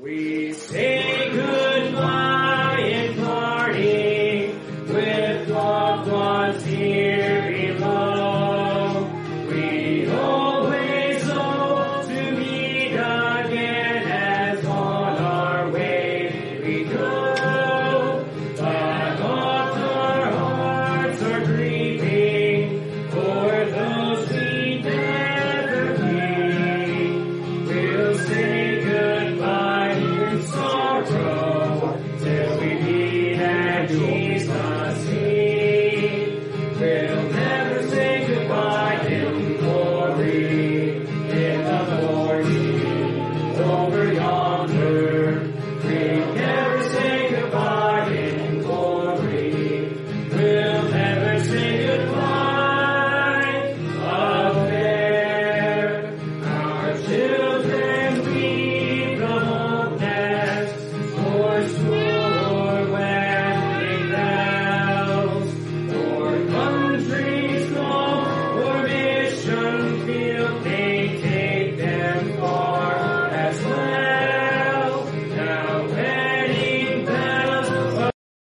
We say goodbye in parting with loved ones here below. We always hope to meet again as on our way we go. But oft our hearts are grieving for those we never meet. We'll say goodbye in sorrow till we meet at Jesus' feet. We'll never say goodbye in glory in the morning over yonder. We'll never say goodbye in glory. We'll never say goodbye up there. Our children weep the home nest for school or wedding bells, for country's call or mission field. They take them far as well. Now wedding bells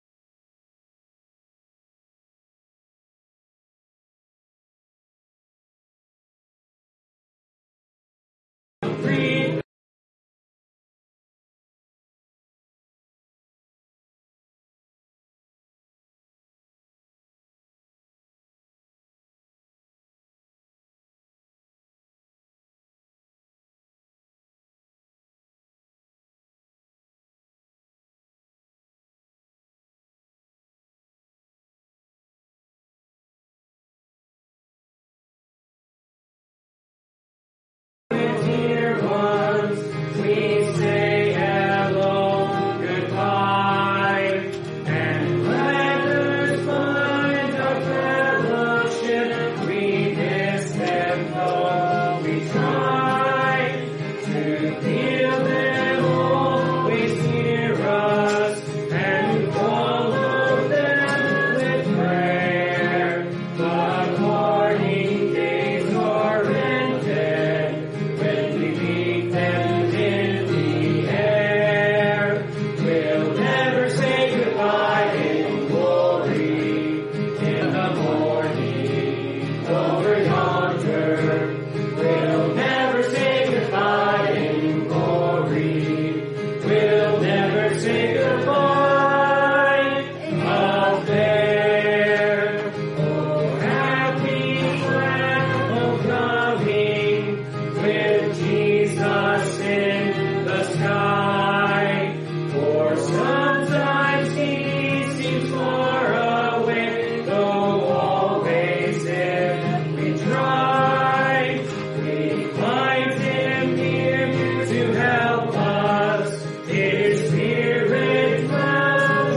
ring. Dear ones, we say hello, goodbye, and letters find our fellowship. We miss them though we try to feel them always near us and follow them with prayer. But parting days are ended when we meet them in the air. We'll never say goodbye in glory in the morning over yonder. We'll never say goodbye in glory. We'll never say goodbye up there. Oh, happy homecoming with Jesus in the sky. For sometimes he seems far away, though always if we try, we find him near to help us. His Spirit dwells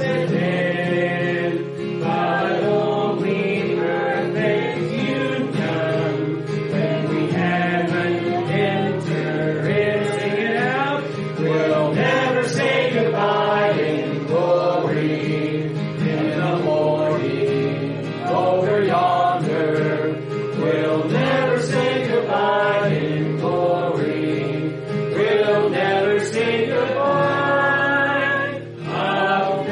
within, but only perfect union when we heaven enter in. Sing it out. We'll never say goodbye in glory in the morning over yonder. We'll never say goodbye in glory. We'll never say goodbye up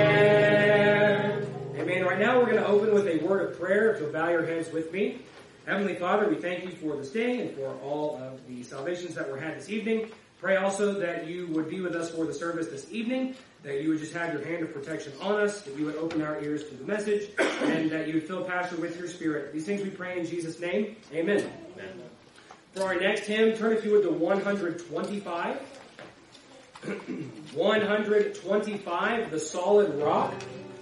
there. Amen. Right now we're going to open with a word of prayer. If you'll bow your heads with me. Heavenly Father, we thank you for this day and for all of the salvations that were had this evening. Pray also that you would be with us for the service this evening, that you would just have your hand of protection on us, that you would open our ears to the message, and that you would fill Pastor with your Spirit. These things we pray in Jesus' name. Amen. Amen. For our next hymn, turn if you would to 125. 125, The Solid Rock.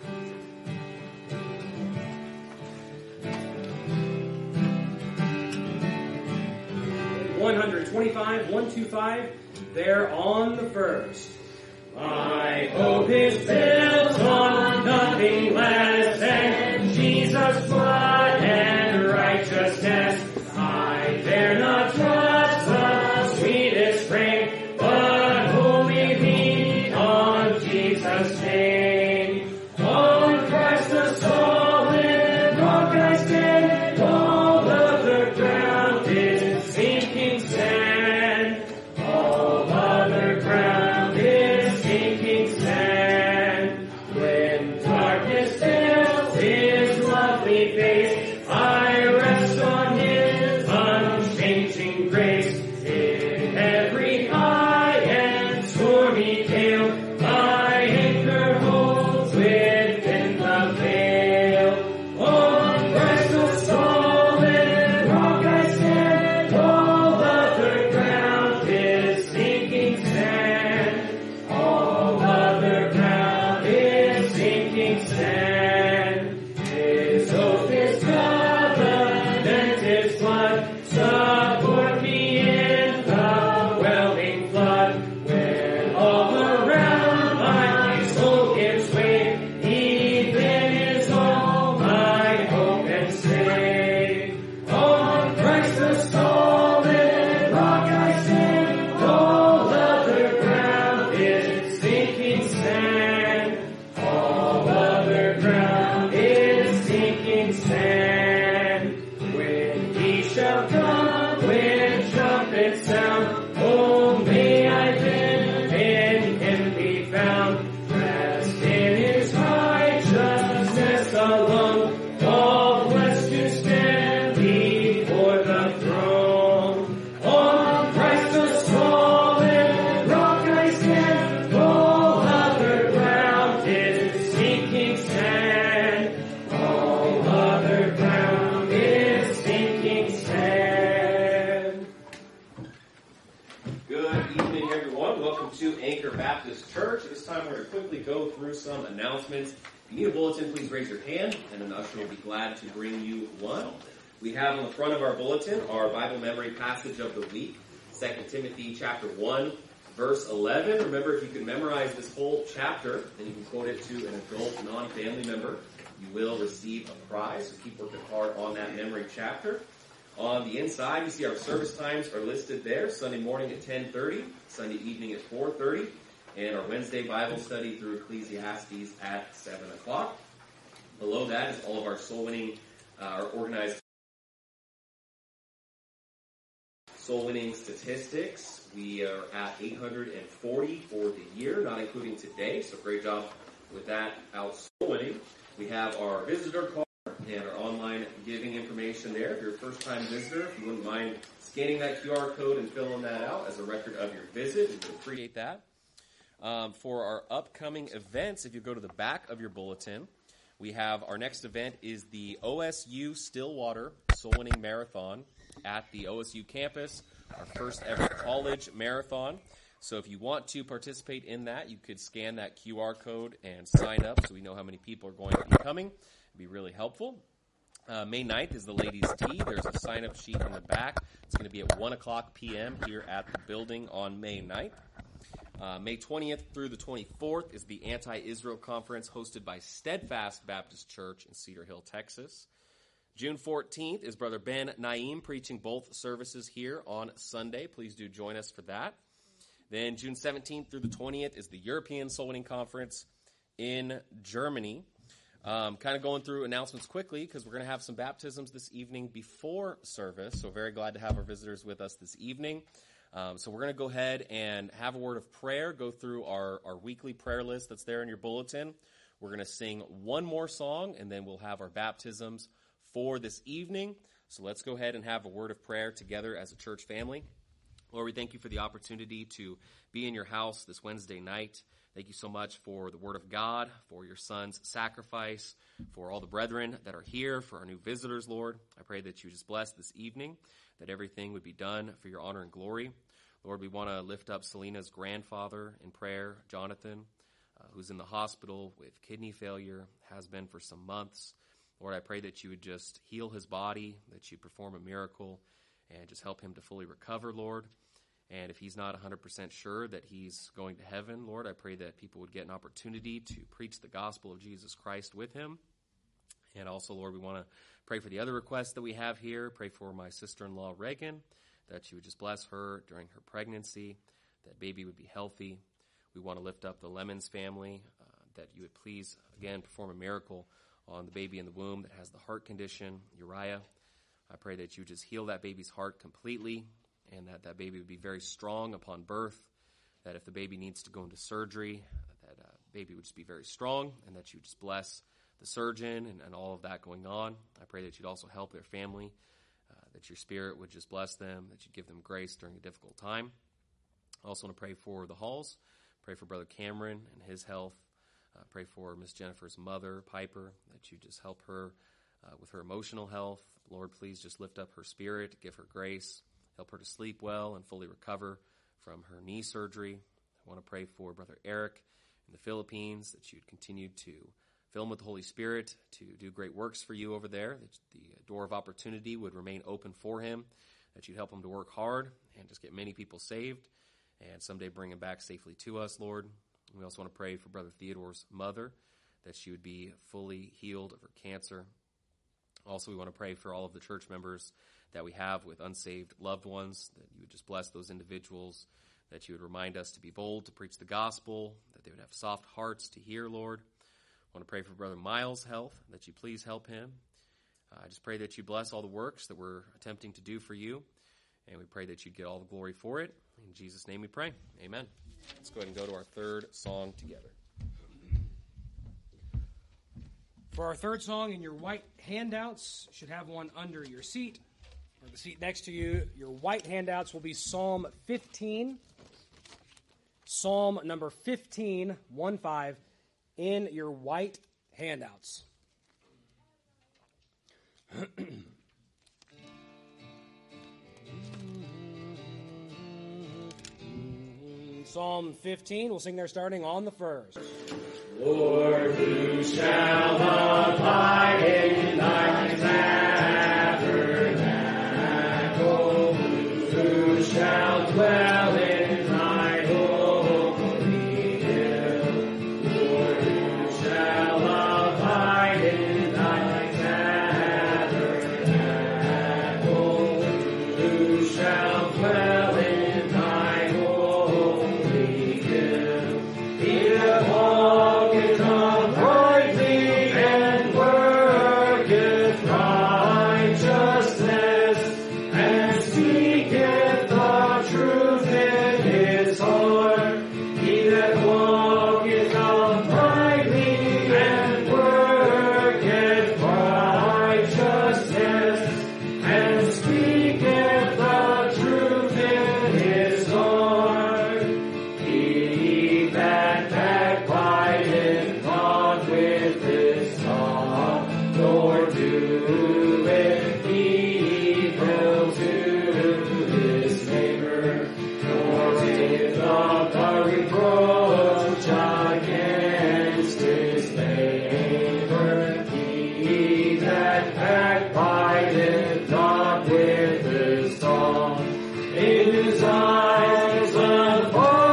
125, 125, there on the first. My hope is built on nothing less than Jesus' blood and righteousness. I dare not trust the sweetest frame, but wholly lean on Jesus' name. On Christ the solid rock I stand, all other ground is sinking sand. All other ground is sinking sand. All other ground is sinking sand. When he shall come with trumpet sound, oh, may I then in him be found. Rest in his righteousness alone, all blessed to stand before the throne. On Christ the solid rock I stand, all other ground is sinking sand. All other ground is sinking sand. Good evening, everyone. Welcome to Anchor Baptist Church. At this time, we're going to quickly go through some announcements. If you need a bulletin, please raise your hand, and an usher will be glad to bring you one. We have on the front of our bulletin our Bible memory passage of the week, 2 Timothy chapter 1, verse 11. Remember, if you can memorize this whole chapter, and you can quote it to an adult non-family member, you will receive a prize. So keep working hard on that memory chapter. On the inside, you see our service times are listed there. Sunday morning at 10:30, Sunday evening at 4:30, and our Wednesday Bible study through Ecclesiastes at 7 o'clock. Below that is all of our soul-winning, our organized soul-winning statistics. We are at 840 for the year, not including today, so great job with that out soul-winning. We have our visitor card and our online giving information there. If you're a first-time visitor, if you wouldn't mind scanning that QR code and filling that out as a record of your visit, we would appreciate that. For our upcoming events, if you go to the back of your bulletin, we have our next event is the OSU Stillwater Soul Winning Marathon at the OSU campus, our first ever college marathon. So if you want to participate in that, you could scan that QR code and sign up so we know how many people are going to be coming. It'd be really helpful. May 9th is the ladies' tea. There's a sign-up sheet in the back. It's going to be at 1 o'clock p.m. here at the building on May 9th. May 20th through the 24th is the Anti-Israel Conference hosted by Steadfast Baptist Church in Cedar Hill, Texas. June 14th is Brother Ben Naim preaching both services here on Sunday. Please do join us for that. Then June 17th through the 20th is the European Soul Winning Conference in Germany. Kind of going through announcements quickly because we're going to have some baptisms this evening before service. So very glad to have our visitors with us this evening. So we're going to go ahead and have a word of prayer, go through our weekly prayer list that's there in your bulletin. We're going to sing one more song, and then we'll have our baptisms for this evening. So let's go ahead and have a word of prayer together as a church family. Lord, we thank you for the opportunity to be in your house this Wednesday night. Thank you so much for the word of God, for your son's sacrifice, for all the brethren that are here, for our new visitors, Lord. I pray that you just bless this evening, that everything would be done for your honor and glory. Lord, we want to lift up Selena's grandfather in prayer, Jonathan, who's in the hospital with kidney failure, has been for some months. Lord, I pray that you would just heal his body, that you perform a miracle, and just help him to fully recover, Lord. And if he's not 100% sure that he's going to heaven, Lord, I pray that people would get an opportunity to preach the gospel of Jesus Christ with him. And also, Lord, we want to pray for the other requests that we have here. Pray for my sister-in-law, Reagan, that you would just bless her during her pregnancy, that baby would be healthy. We want to lift up the Lemons family, that you would please, again, perform a miracle on the baby in the womb that has the heart condition, Uriah. I pray that you just heal that baby's heart completely, and that that baby would be very strong upon birth, that if the baby needs to go into surgery, that baby would just be very strong, and that you would just bless the surgeon and all of that going on. I pray that you'd also help their family, that your spirit would just bless them, that you'd give them grace during a difficult time. I also want to pray for the Halls, pray for Brother Cameron and his health, pray for Miss Jennifer's mother, Piper, that you just help her with her emotional health. Lord, please just lift up her spirit, give her grace, help her to sleep well and fully recover from her knee surgery. I want to pray for Brother Eric in the Philippines, that you'd continue to fill him with the Holy Spirit to do great works for you over there, that the door of opportunity would remain open for him, that you'd help him to work hard and just get many people saved and someday bring him back safely to us, Lord. We also want to pray for Brother Theodore's mother, that she would be fully healed of her cancer. Also, we want to pray for all of the church members that we have with unsaved loved ones, that you would just bless those individuals, that you would remind us to be bold to preach the gospel, that they would have soft hearts to hear, Lord. I want to pray for Brother Miles' health, that you please help him. I just pray that you bless all the works that we're attempting to do for you, and we pray that you'd get all the glory for it. In Jesus' name we pray. Amen. Let's go ahead and go to our third song together. For our third song, in your white handouts, you should have one under your seat or the seat next to you. Your white handouts will be Psalm 15. Psalm number 15, 1-5, in your white handouts. Psalm 15, we'll sing there starting on the first. Lord, who shall abide in thy tabernacle? Who shall dwell in thy holy hill? Lord, who shall abide in thy tabernacle? Who shall dwell in thy holy hill? He that walketh uprightly and worketh righteousness and seeketh the truth in his heart. He that walketh uprightly and worketh righteousness and speaketh the truth in his heart. He that backbiteth not with his tongue, nor doeth evil to his neighbor, nor taketh up a reproach against his neighbor. He that backbiteth not with his tongue, in his eyes a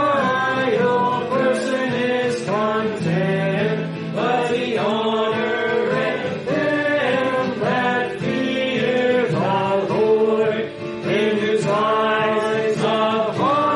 vile person is contemned, but he honoreth them that fear the Lord. In his eyes a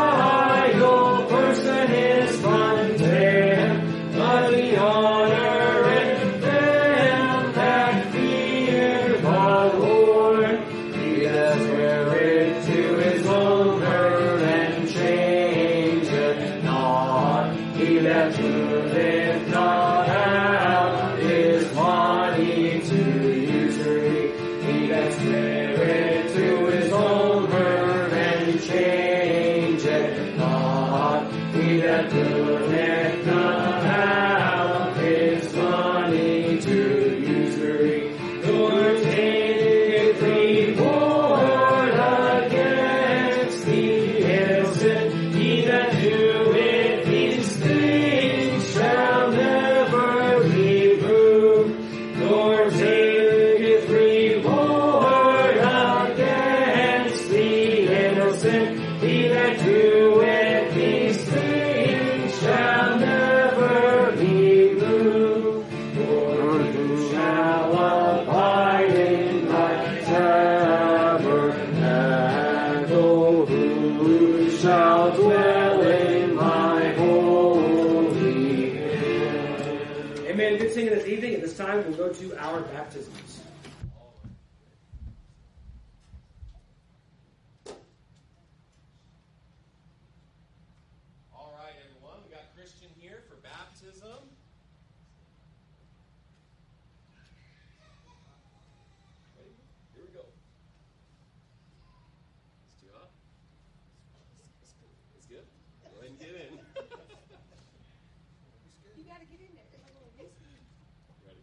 vile person is contemned, but he honoreth them that fear the Lord. He that sweareth to his owner and changeth not, he that puteth not out his money to usury, he that sweareth to his owner and changeth not, he that puteth not out his money to usury, nor taketh reward against the innocent. He that doeth these things shall never be moved, nor taketh reward against the innocent. He that doeth these things shall never be moved. Lord, who shall abide in thy tabernacle? Who shall dwell in thy holy hill? Amen. Good singing this evening. At this time, we'll go to our baptisms. All right, everyone. We got Christian here for baptism. Ready? Here we go. It's too hot. It's good. Go ahead and get in. You gotta get in there. Ready?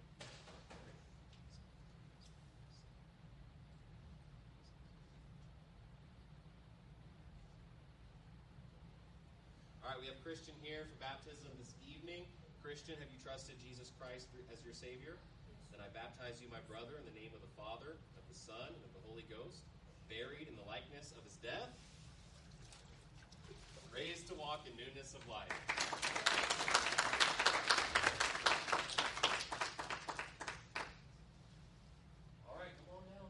All right, we have Christian here for baptism this evening. Christian, have you trusted Jesus Christ as your Savior? Then I baptize you, my brother, in the name of the Father, of the Son, and of the Holy Ghost, buried in the likeness of his death, raised to walk in newness of life. All right, come on now.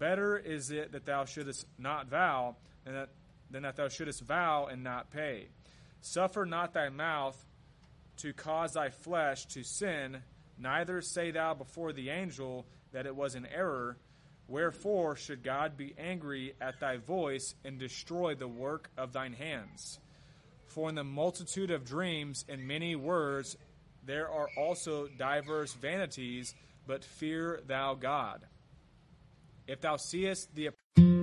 Better is it that thou shouldest not vow, than that thou shouldest vow and not pay. Suffer not thy mouth to cause thy flesh to sin, neither say thou before the angel that it was an error. Wherefore should God be angry at thy voice and destroy the work of thine hands? For in the multitude of dreams and many words there are also diverse vanities, but fear thou God. If thou seest the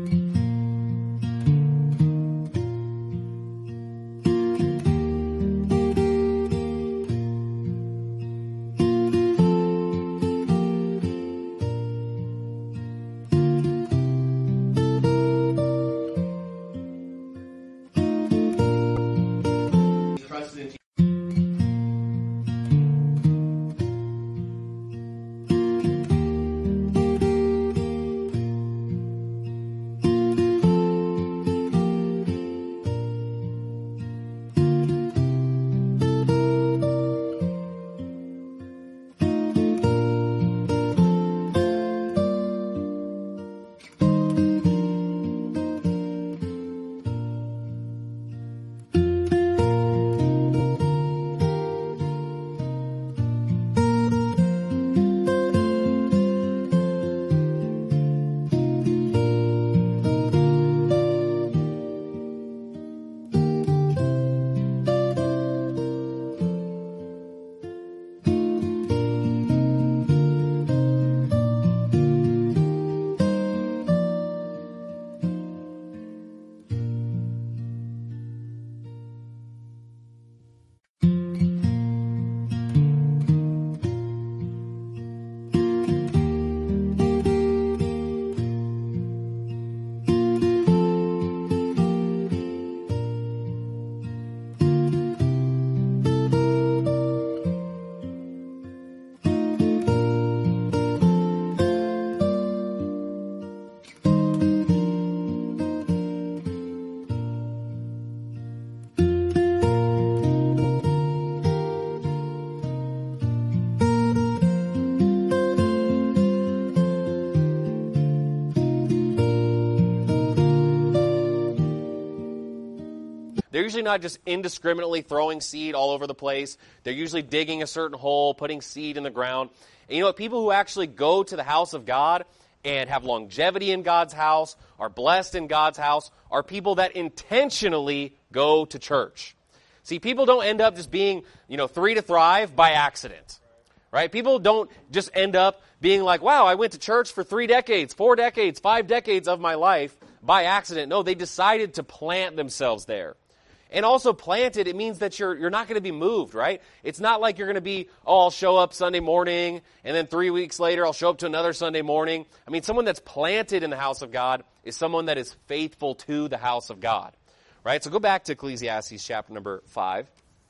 They're usually not just indiscriminately throwing seed all over the place. They're usually digging a certain hole, putting seed in the ground. And you know what? People who actually go to the house of God and have longevity in God's house, are blessed in God's house, are people that intentionally go to church. See, people don't end up just being, three to thrive by accident. Right? People don't just end up being like, wow, I went to church for 3 decades, 4 decades, 5 decades of my life by accident. No, they decided to plant themselves there. And also planted, it means that you're not going to be moved, right? It's not like you're going to be, I'll show up Sunday morning, and then 3 weeks later I'll show up to another Sunday morning. I mean, someone that's planted in the house of God is someone that is faithful to the house of God, right? So go back to Ecclesiastes chapter number 5.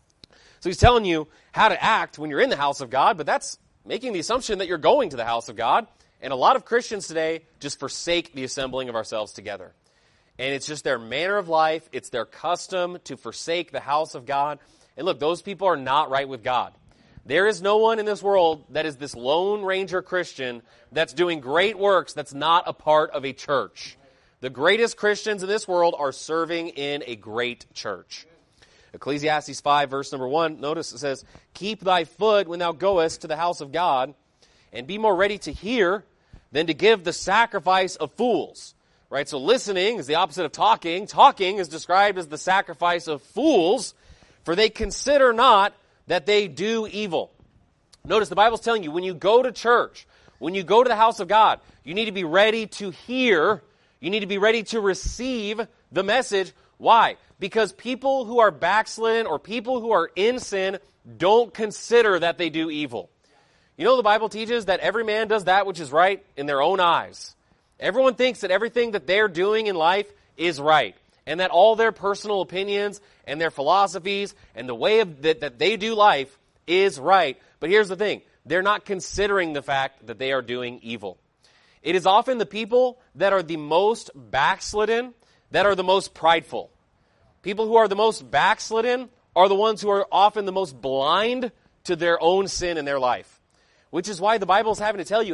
So he's telling you how to act when you're in the house of God, but that's making the assumption that you're going to the house of God. And a lot of Christians today just forsake the assembling of ourselves together. And it's just their manner of life. It's their custom to forsake the house of God. And look, those people are not right with God. There is no one in this world that is this Lone Ranger Christian that's doing great works that's not a part of a church. The greatest Christians in this world are serving in a great church. Ecclesiastes 5, verse number 1, notice it says, "Keep thy foot when thou goest to the house of God, and be more ready to hear than to give the sacrifice of fools." Right, so listening is the opposite of talking. Talking is described as the sacrifice of fools, for they consider not that they do evil. Notice the Bible's telling you, when you go to church, when you go to the house of God, you need to be ready to hear. You need to be ready to receive the message. Why? Because people who are backslidden or people who are in sin don't consider that they do evil. You know, the Bible teaches that every man does that which is right in their own eyes. Everyone thinks that everything that they're doing in life is right, and that all their personal opinions and their philosophies and the way that they do life is right. But here's the thing. They're not considering the fact that they are doing evil. It is often the people that are the most backslidden that are the most prideful. People who are the most backslidden are the ones who are often the most blind to their own sin in their life. Which is why the Bible is having to tell you, hey,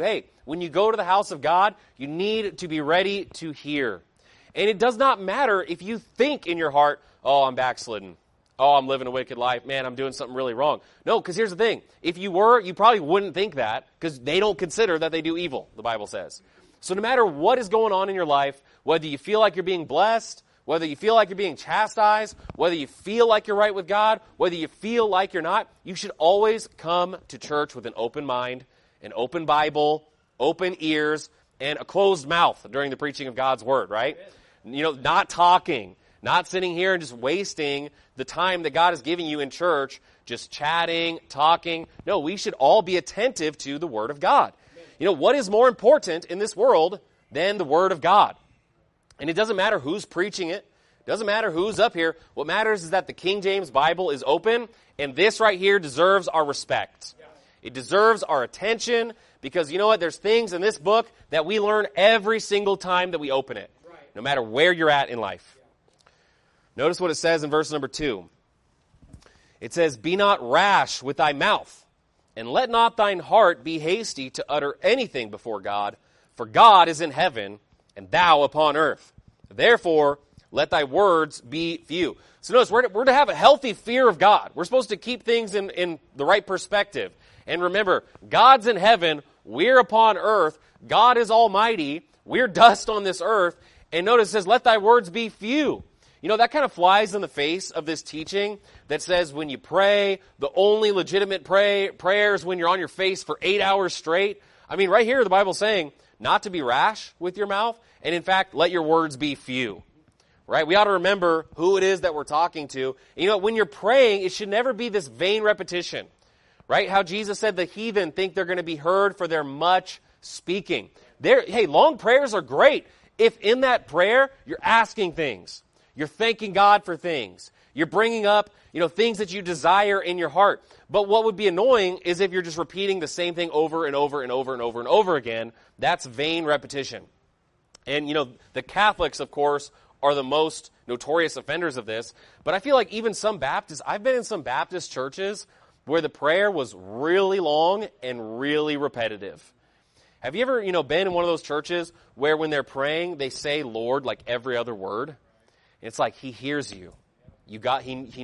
when you go to the house of God, you need to be ready to hear. And it does not matter if you think in your heart, oh, I'm backslidden. Oh, I'm living a wicked life. Man, I'm doing something really wrong. No, because here's the thing. If you were, you probably wouldn't think that because they don't consider that they do evil, the Bible says. So no matter what is going on in your life, whether you feel like you're being blessed, whether you feel like you're being chastised, whether you feel like you're right with God, whether you feel like you're not, you should always come to church with an open mind, an open Bible, open ears, and a closed mouth during the preaching of God's Word, right? You know, not talking, not sitting here and just wasting the time that God is giving you in church, just chatting, talking. No, we should all be attentive to the Word of God. You know, what is more important in this world than the Word of God? And it doesn't matter who's preaching it. It doesn't matter who's up here. What matters is that the King James Bible is open, and this right here deserves our respect. It deserves our attention because, you know what, there's things in this book that we learn every single time that we open it, no matter where you're at in life. Notice what it says in verse number 2. It says, "Be not rash with thy mouth, and let not thine heart be hasty to utter anything before God, for God is in heaven, and thou upon earth. Therefore, let thy words be few." So notice, we're to have a healthy fear of God. We're supposed to keep things in the right perspective. And remember, God's in heaven, we're upon earth, God is almighty, we're dust on this earth. And notice it says, let thy words be few. You know, that kind of flies in the face of this teaching that says when you pray, the only legitimate prayer is when you're on your face for 8 hours straight. I mean, right here, the Bible's saying not to be rash with your mouth, and in fact, let your words be few. Right? We ought to remember who it is that we're talking to. And you know, when you're praying, it should never be this vain repetition. Right? How Jesus said the heathen think they're going to be heard for their much speaking. Hey, long prayers are great if in that prayer you're asking things. You're thanking God for things. You're bringing up, you know, things that you desire in your heart. But what would be annoying is if you're just repeating the same thing over and over and over and over and over again. That's vain repetition. And, you know, the Catholics, of course, are the most notorious offenders of this. But I feel like even some Baptists, I've been in some Baptist churches where the prayer was really long and really repetitive. Have you ever, you know, been in one of those churches where when they're praying, they say Lord like every other word? It's like he hears you. He got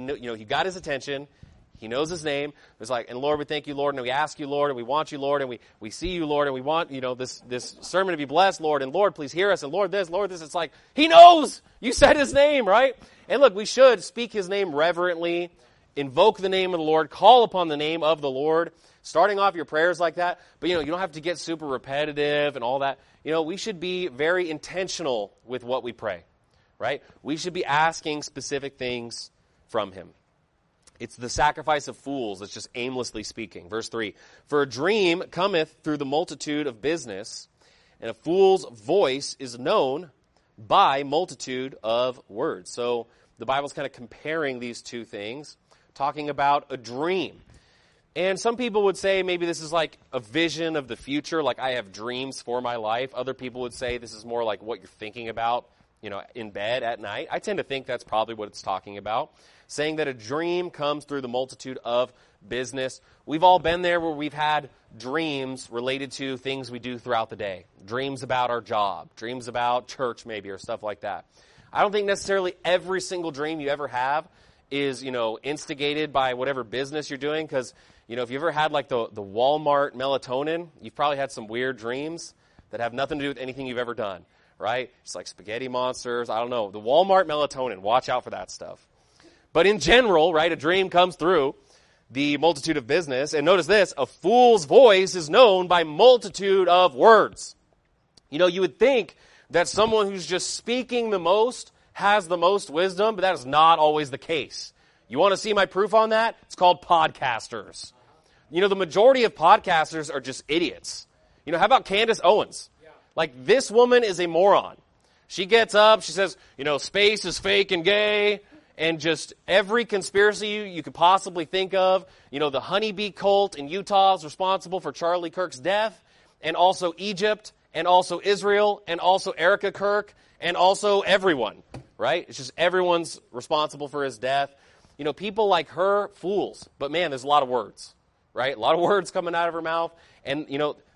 his attention. He knows his name. It's like, and Lord, we thank you, Lord, and we ask you, Lord, and we want you, Lord, and we see you, Lord, and we want, you know, this sermon to be blessed, Lord, and Lord, please hear us, and Lord this. It's like, he knows! You said his name, right? And look, we should speak his name reverently, invoke the name of the Lord, call upon the name of the Lord, starting off your prayers like that. But, you know, you don't have to get super repetitive and all that. You know, we should be very intentional with what we pray, right? We should be asking specific things from him. It's the sacrifice of fools that's just aimlessly speaking. Verse 3, "For a dream cometh through the multitude of business, and a fool's voice is known by multitude of words." So the Bible's kind of comparing these two things, talking about a dream. And some people would say maybe this is like a vision of the future, like I have dreams for my life. Other people would say this is more like what you're thinking about, you know, in bed at night. I tend to think that's probably what it's talking about, saying that a dream comes through the multitude of business. We've all been there where we've had dreams related to things we do throughout the day. Dreams about our job, dreams about church maybe, or stuff like that. I don't think necessarily every single dream you ever have is, you know, instigated by whatever business you're doing, because, you know, if you ever had like the Walmart melatonin, you've probably had some weird dreams that have nothing to do with anything you've ever done, right? It's like spaghetti monsters, I don't know. The Walmart melatonin, watch out for that stuff. But in general, right, a dream comes through the multitude of business. And notice this, a fool's voice is known by multitude of words. You know, you would think that someone who's just speaking the most has the most wisdom, but that is not always the case. You want to see my proof on that? It's called podcasters. You know, the majority of podcasters are just idiots. You know, how about Candace Owens? Like, this woman is a moron. She gets up, she says, you know, space is fake and gay, and just every conspiracy you could possibly think of. You know, the honeybee cult in Utah is responsible for Charlie Kirk's death, and also Egypt, and also Israel, and also Erica Kirk, and also everyone, right? It's just everyone's responsible for his death. You know, people like her, fools. But man, there's a lot of words, right? A lot of words coming out of her mouth. And, you know,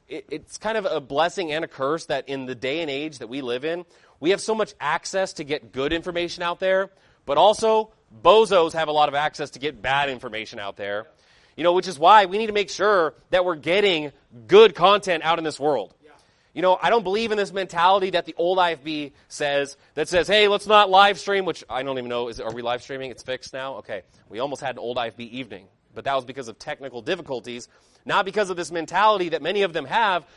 it's kind of a blessing and a curse that in the day and age that we live in, we have so much access to get good information out there, but also bozos have a lot of access to get bad information out there. Which is why we need to make sure that we're getting good content out in this world. I don't believe in this mentality that the old IFB says, hey, let's not live stream, which I don't even know, are we live streaming? It's fixed now? Okay. We almost had an old IFB evening, but that was because of technical difficulties, not because of this mentality that many of them have.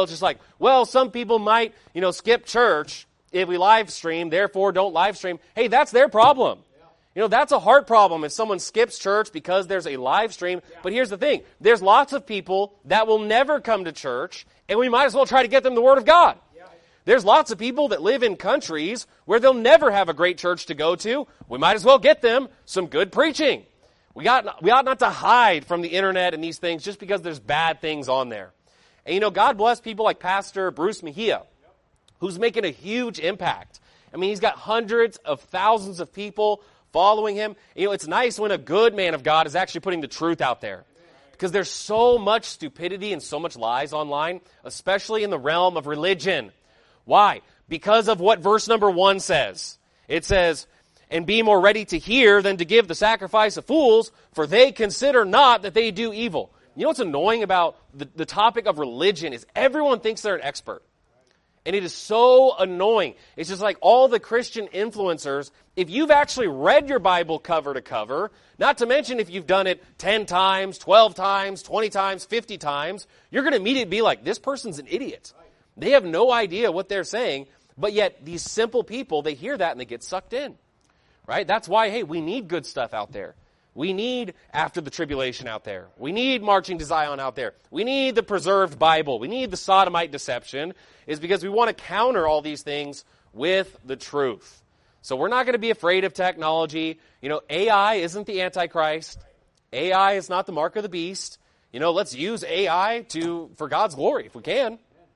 Some people might, skip church if we live stream, therefore don't live stream. Hey, that's their problem. That's a heart problem if someone skips church because there's a live stream. But here's the thing. There's lots of people that will never come to church, and we might as well try to get them the Word of God. There's lots of people that live in countries where they'll never have a great church to go to. We might as well get them some good preaching. We ought not to hide from the internet and these things just because there's bad things on there. And God bless people like Pastor Bruce Mejia, who's making a huge impact. He's got hundreds of thousands of people following him. It's nice when a good man of God is actually putting the truth out there. Because there's so much stupidity and so much lies online, especially in the realm of religion. Why? Because of what verse number 1 says. It says, and be more ready to hear than to give the sacrifice of fools, for they consider not that they do evil. What's annoying about the topic of religion is everyone thinks they're an expert. And it is so annoying. It's just like all the Christian influencers, if you've actually read your Bible cover to cover, not to mention if you've done it 10 times, 12 times, 20 times, 50 times, you're going to immediately be like, this person's an idiot. They have no idea what they're saying, but yet these simple people, they hear that and they get sucked in. Right? That's why, hey, we need good stuff out there. We need After the Tribulation out there. We need Marching to Zion out there. We need the preserved Bible. We need the sodomite deception, is because we want to counter all these things with the truth. So we're not going to be afraid of technology. AI isn't the Antichrist. AI is not the mark of the beast. Let's use AI for God's glory if we can.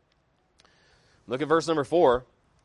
Look at verse number 4.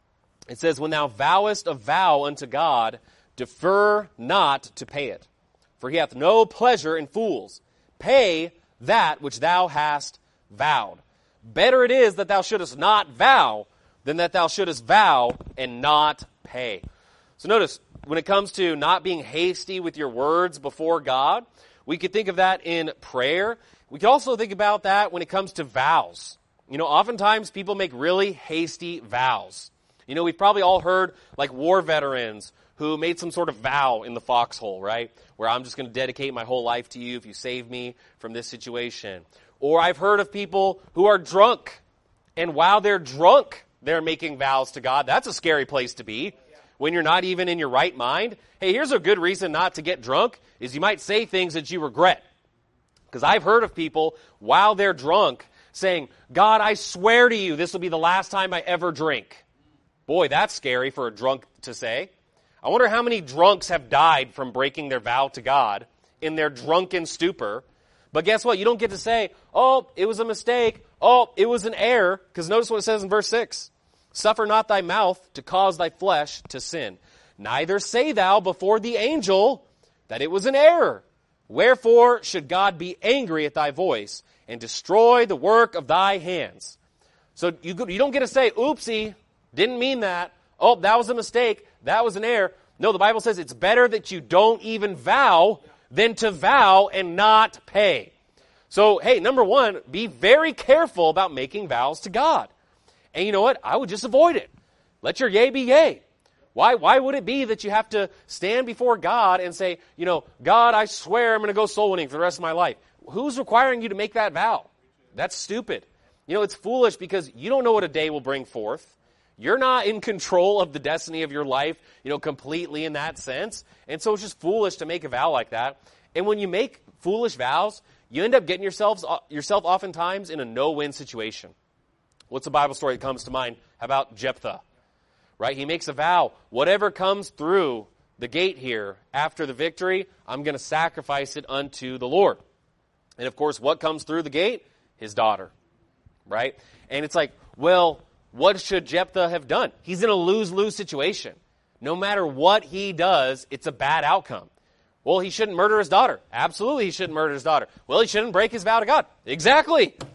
It says, when thou vowest a vow unto God, defer not to pay it. For he hath no pleasure in fools. Pay that which thou hast vowed. Better it is that thou shouldest not vow than that thou shouldest vow and not pay. So notice, when it comes to not being hasty with your words before God, we could think of that in prayer. We could also think about that when it comes to vows. Oftentimes people make really hasty vows. We've probably all heard like war veterans who made some sort of vow in the foxhole, right? Where I'm just going to dedicate my whole life to you if you save me from this situation. Or I've heard of people who are drunk, and while they're drunk, they're making vows to God. That's a scary place to be when you're not even in your right mind. Hey, here's a good reason not to get drunk, is you might say things that you regret. Because I've heard of people, while they're drunk, saying, God, I swear to you, this will be the last time I ever drink. Boy, that's scary for a drunk to say. I wonder how many drunks have died from breaking their vow to God in their drunken stupor. But guess what? You don't get to say, oh, it was a mistake. Oh, it was an error. Because notice what it says in verse 6. Suffer not thy mouth to cause thy flesh to sin. Neither say thou before the angel that it was an error. Wherefore should God be angry at thy voice and destroy the work of thy hands? So you don't get to say, oopsie, didn't mean that. Oh, that was a mistake. That was an error. No, the Bible says it's better that you don't even vow than to vow and not pay. So, hey, number one, be very careful about making vows to God. And you know what? I would just avoid it. Let your yea be yea. Why would it be that you have to stand before God and say, God, I swear I'm going to go soul winning for the rest of my life? Who's requiring you to make that vow? That's stupid. It's foolish because you don't know what a day will bring forth. You're not in control of the destiny of your life, completely in that sense. And so it's just foolish to make a vow like that. And when you make foolish vows, you end up getting yourself oftentimes in a no-win situation. What's a Bible story that comes to mind? How about Jephthah? Right? He makes a vow. Whatever comes through the gate here after the victory, I'm going to sacrifice it unto the Lord. And of course, what comes through the gate? His daughter. Right? And it's like, well, what should Jephthah have done? He's in a lose-lose situation. No matter what he does, it's a bad outcome. Well, he shouldn't murder his daughter. Absolutely, he shouldn't murder his daughter. Well, he shouldn't break his vow to God. Exactly.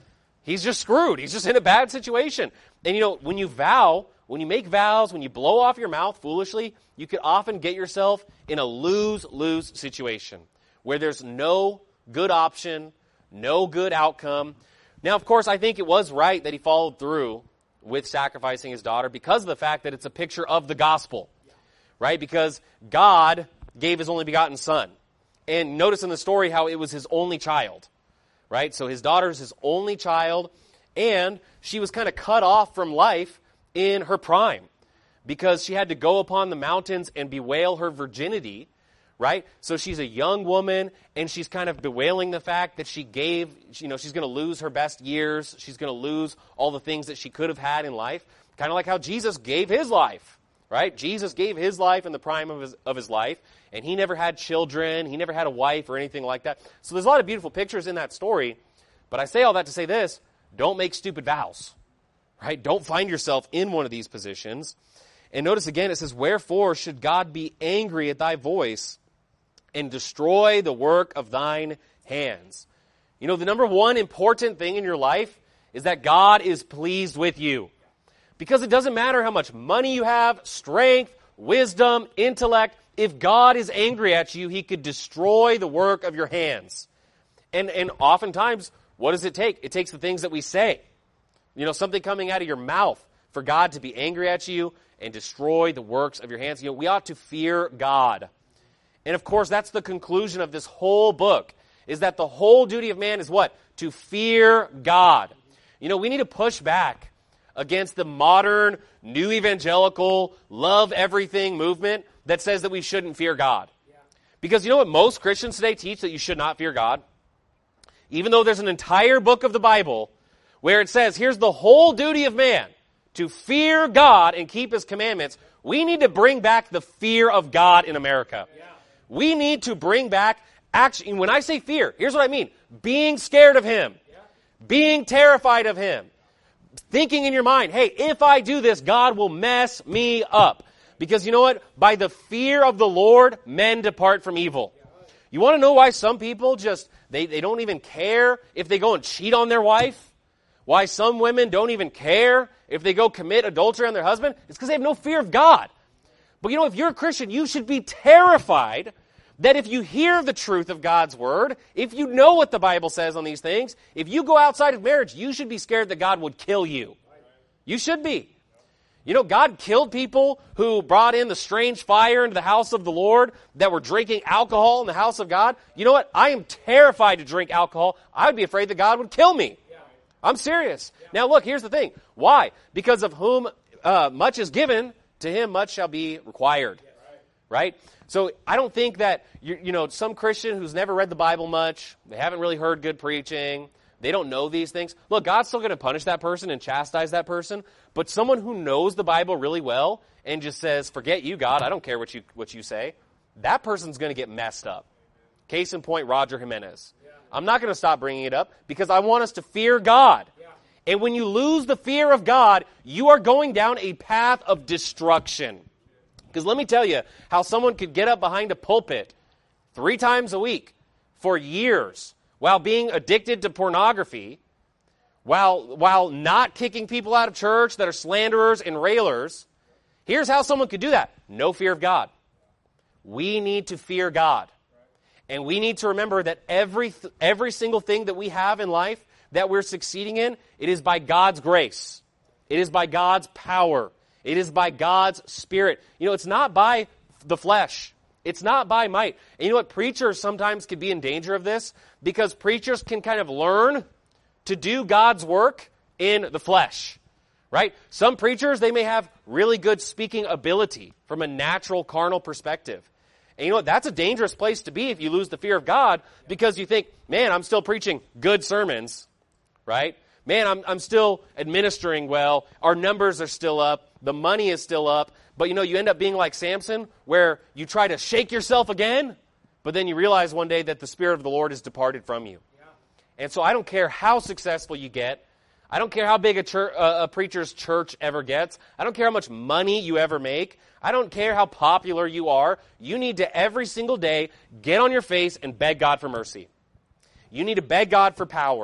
he's just screwed. He's just in a bad situation. And when you make vows, when you blow off your mouth foolishly, you could often get yourself in a lose-lose situation where there's no good option, no good outcome. Now, of course, I think it was right that he followed through with sacrificing his daughter because of the fact that it's a picture of the gospel, right? Because God gave his only begotten son. And notice in the story how it was his only child, right? So his daughter is his only child, and she was kind of cut off from life in her prime because she had to go upon the mountains and bewail her virginity, right? So she's a young woman, and she's kind of bewailing the fact that she's going to lose her best years. She's going to lose all the things that she could have had in life, kind of like how Jesus gave his life, right? Jesus gave his life in the prime of his life, and he never had children. He never had a wife or anything like that. So there's a lot of beautiful pictures in that story, but I say all that to say this: don't make stupid vows, right? Don't find yourself in one of these positions. And notice again, it says, wherefore should God be angry at thy voice and destroy the work of thine hands? The number one important thing in your life is that God is pleased with you. Because it doesn't matter how much money you have, strength, wisdom, intellect. If God is angry at you, he could destroy the work of your hands. And oftentimes, what does it take? It takes the things that we say. Something coming out of your mouth for God to be angry at you and destroy the works of your hands. We ought to fear God. And of course, that's the conclusion of this whole book, is that the whole duty of man is what? To fear God. We need to push back against the modern, new evangelical, love everything movement that says that we shouldn't fear God. Because you know what most Christians today teach? That you should not fear God. Even though there's an entire book of the Bible where it says, here's the whole duty of man, to fear God and keep his commandments. We need to bring back the fear of God in America. We need to bring back, actually, when I say fear, here's what I mean. Being scared of him. Being terrified of him. Thinking in your mind, hey, if I do this, God will mess me up. Because you know what? By the fear of the Lord, men depart from evil. You want to know why some people they don't even care if they go and cheat on their wife? Why some women don't even care if they go commit adultery on their husband? It's because they have no fear of God. But if you're a Christian, you should be terrified that if you hear the truth of God's word, if you know what the Bible says on these things, if you go outside of marriage, you should be scared that God would kill you. You should be. God killed people who brought in the strange fire into the house of the Lord, that were drinking alcohol in the house of God. You know what? I am terrified to drink alcohol. I would be afraid that God would kill me. I'm serious. Now look, here's the thing. Why? Because of whom much is given, to him much shall be required. Right? So I don't think that, some Christian who's never read the Bible much, they haven't really heard good preaching, they don't know these things. Look, God's still going to punish that person and chastise that person, but someone who knows the Bible really well and just says, forget you, God, I don't care what you say, that person's going to get messed up. Case in point, Roger Jimenez. I'm not going to stop bringing it up because I want us to fear God. And when you lose the fear of God, you are going down a path of destruction. Because let me tell you how someone could get up behind a pulpit 3 times a week for years while being addicted to pornography, while not kicking people out of church that are slanderers and railers. Here's how someone could do that. No fear of God. We need to fear God. And we need to remember that every single thing that we have in life that we're succeeding in, it is by God's grace. It is by God's power. It is by God's Spirit. It's not by the flesh. It's not by might. And you know what? Preachers sometimes can be in danger of this because preachers can kind of learn to do God's work in the flesh. Right? Some preachers, they may have really good speaking ability from a natural carnal perspective. And you know what? That's a dangerous place to be if you lose the fear of God because you think, man, I'm still preaching good sermons, right? Man, I'm still administering well. Our numbers are still up. The money is still up. But you end up being like Samson where you try to shake yourself again, but then you realize one day that the Spirit of the Lord has departed from you. And so I don't care how successful you get. I don't care how big a preacher's church ever gets. I don't care how much money you ever make. I don't care how popular you are. You need to every single day get on your face and beg God for mercy. You need to beg God for power.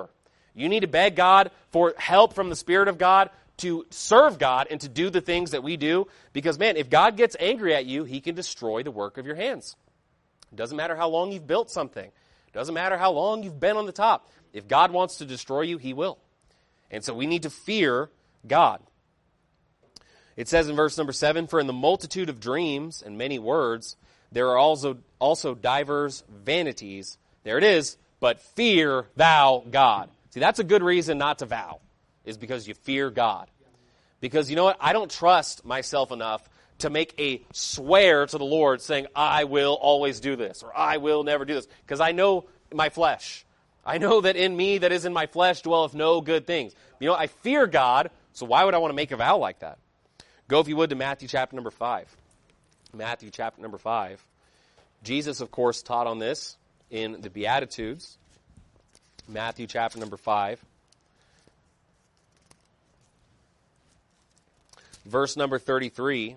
You need to beg God for help from the Spirit of God to serve God and to do the things that we do. Because, man, if God gets angry at you, he can destroy the work of your hands. It doesn't matter how long you've built something. It doesn't matter how long you've been on the top. If God wants to destroy you, he will. And so we need to fear God. It says in verse number 7, "For in the multitude of dreams and many words, there are also divers vanities." There it is. "But fear thou God." See, that's a good reason not to vow, is because you fear God. Because you know what? I don't trust myself enough to make a swear to the Lord saying, I will always do this, or I will never do this. Because I know my flesh. I know that in me that is in my flesh dwelleth no good things. You know, I fear God, so why would I want to make a vow like that? Go, if you would, to Matthew chapter number 5. Matthew chapter number 5. Jesus, of course, taught on this in the Beatitudes. Matthew chapter number 5. Verse number 33.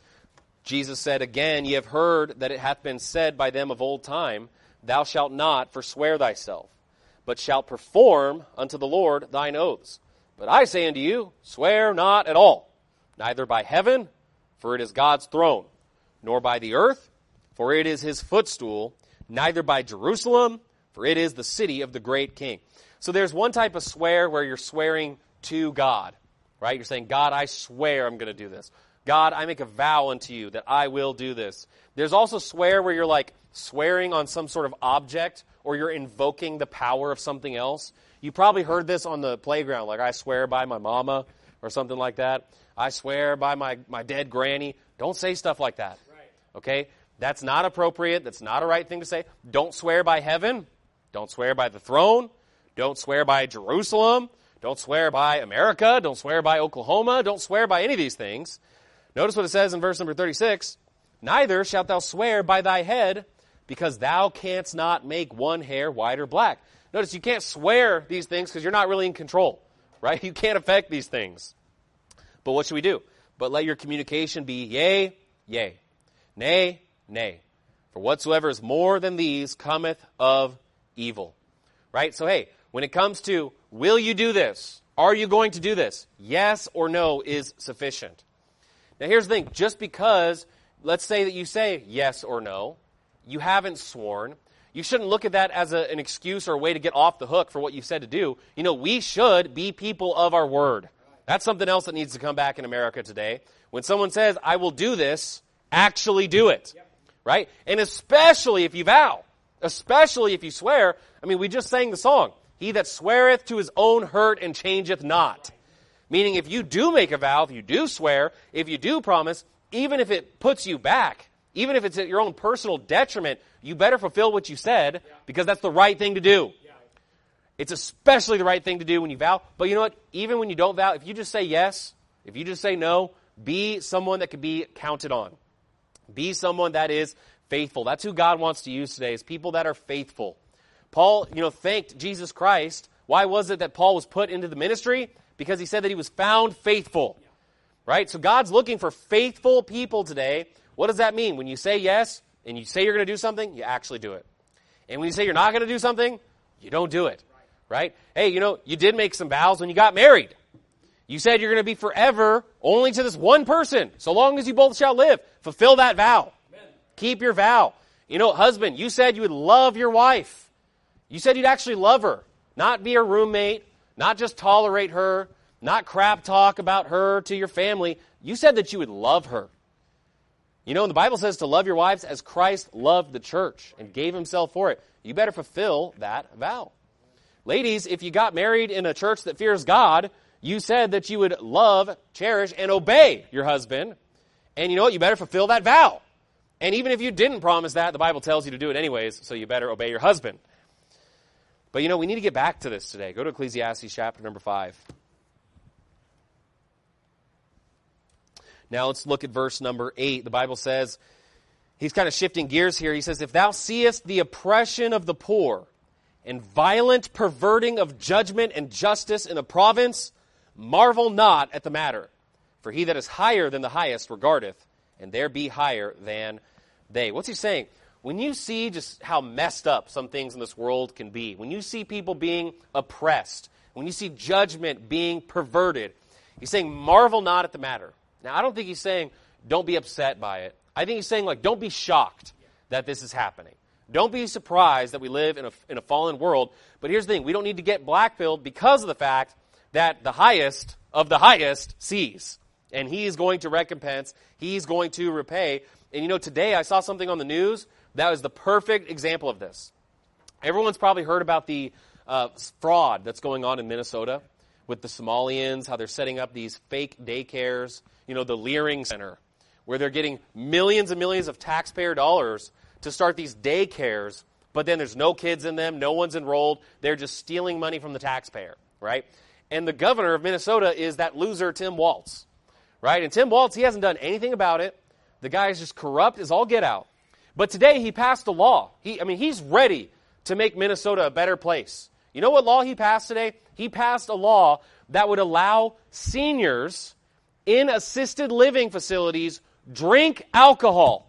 Jesus said, "Again, ye have heard that it hath been said by them of old time, Thou shalt not forswear thyself, but shalt perform unto the Lord thine oaths. But I say unto you, swear not at all, neither by heaven, for it is God's throne, nor by the earth, for it is his footstool, neither by Jerusalem, for it is the city of the great king." So there's one type of swear where you're swearing to God, right? You're saying, God, I swear I'm going to do this. God, I make a vow unto you that I will do this. There's also swear where you're like swearing on some sort of object, or you're invoking the power of something else. You probably heard this on the playground, like I swear by my mama or something like that. I swear by my dead granny. Don't say stuff like that. Right. Okay? That's not appropriate. That's not a right thing to say. Don't swear by heaven. Don't swear by the throne. Don't swear by Jerusalem. Don't swear by America. Don't swear by Oklahoma. Don't swear by any of these things. Notice what it says in verse number 36. "Neither shalt thou swear by thy head, because thou canst not make one hair white or black." Notice you can't swear these things because you're not really in control, right? You can't affect these things. But what should we do? "But let your communication be yea, yea, nay, nay. For whatsoever is more than these cometh of evil." Right? So hey, when it comes to, will you do this? Are you going to do this? Yes or no is sufficient. Now here's the thing. Just because, let's say that you say yes or no, you haven't sworn, you shouldn't look at that as an excuse or a way to get off the hook for what you said to do. You know, we should be people of our word. That's something else that needs to come back in America today. When someone says, I will do this, actually do it. Right? And especially if you vow. Especially if you swear. I mean, we just sang the song. "He that sweareth to his own hurt and changeth not." Meaning if you do make a vow, if you do swear, if you do promise, even if it puts you back, even if it's at your own personal detriment, you better fulfill what you said, because that's the right thing to do. It's especially the right thing to do when you vow. But you know what? Even when you don't vow, if you just say yes, if you just say no, be someone that can be counted on. Be someone that is faithful. That's who God wants to use today, is people that are faithful. Paul, thanked Jesus Christ. Why was it that Paul was put into the ministry? Because he said that he was found faithful. Right? So God's looking for faithful people today. What does that mean? When you say yes, and you say you're going to do something, you actually do it. And when you say you're not going to do something, you don't do it. Right? Hey, you did make some vows when you got married. You said you're going to be forever only to this one person, so long as you both shall live. Fulfill that vow. Amen. Keep your vow. Husband, you said you would love your wife. You said you'd actually love her, not be her roommate, not just tolerate her, not crap talk about her to your family. You said that you would love her. And the Bible says to love your wives as Christ loved the church and gave himself for it. You better fulfill that vow. Ladies, if you got married in a church that fears God, you said that you would love, cherish, and obey your husband. And you know what? You better fulfill that vow. And even if you didn't promise that, the Bible tells you to do it anyways, so you better obey your husband. But we need to get back to this today. Go to Ecclesiastes chapter number 5. Now let's look at verse number 8. The Bible says, he's kind of shifting gears here. He says, "If thou seest the oppression of the poor, and violent perverting of judgment and justice in a province, marvel not at the matter. For he that is higher than the highest regardeth, and there be higher than they." What's he saying? When you see just how messed up some things in this world can be, when you see people being oppressed, when you see judgment being perverted, he's saying, marvel not at the matter. Now, I don't think he's saying, don't be upset by it. I think he's saying, like, don't be shocked that this is happening. Don't be surprised that we live in a fallen world. But here's the thing. We don't need to get black-pilled because of the fact that the highest of the highest sees. And he is going to recompense. He's going to repay. And you know, today I saw something on the news that was the perfect example of this. Everyone's probably heard about the fraud that's going on in Minnesota with the Somalians, how they're setting up these fake daycares, you know, the Leering Center, where they're getting millions and millions of taxpayer dollars to start these daycares, but then there's no kids in them, no one's enrolled, they're just stealing money from the taxpayer, right? And the governor of Minnesota is that loser Tim Walz, right? And Tim Walz, he hasn't done anything about it. The guy is just corrupt as all get out. But today he passed a law. He's ready to make Minnesota a better place. You know what law he passed today? He passed a law that would allow seniors in assisted living facilities drink alcohol.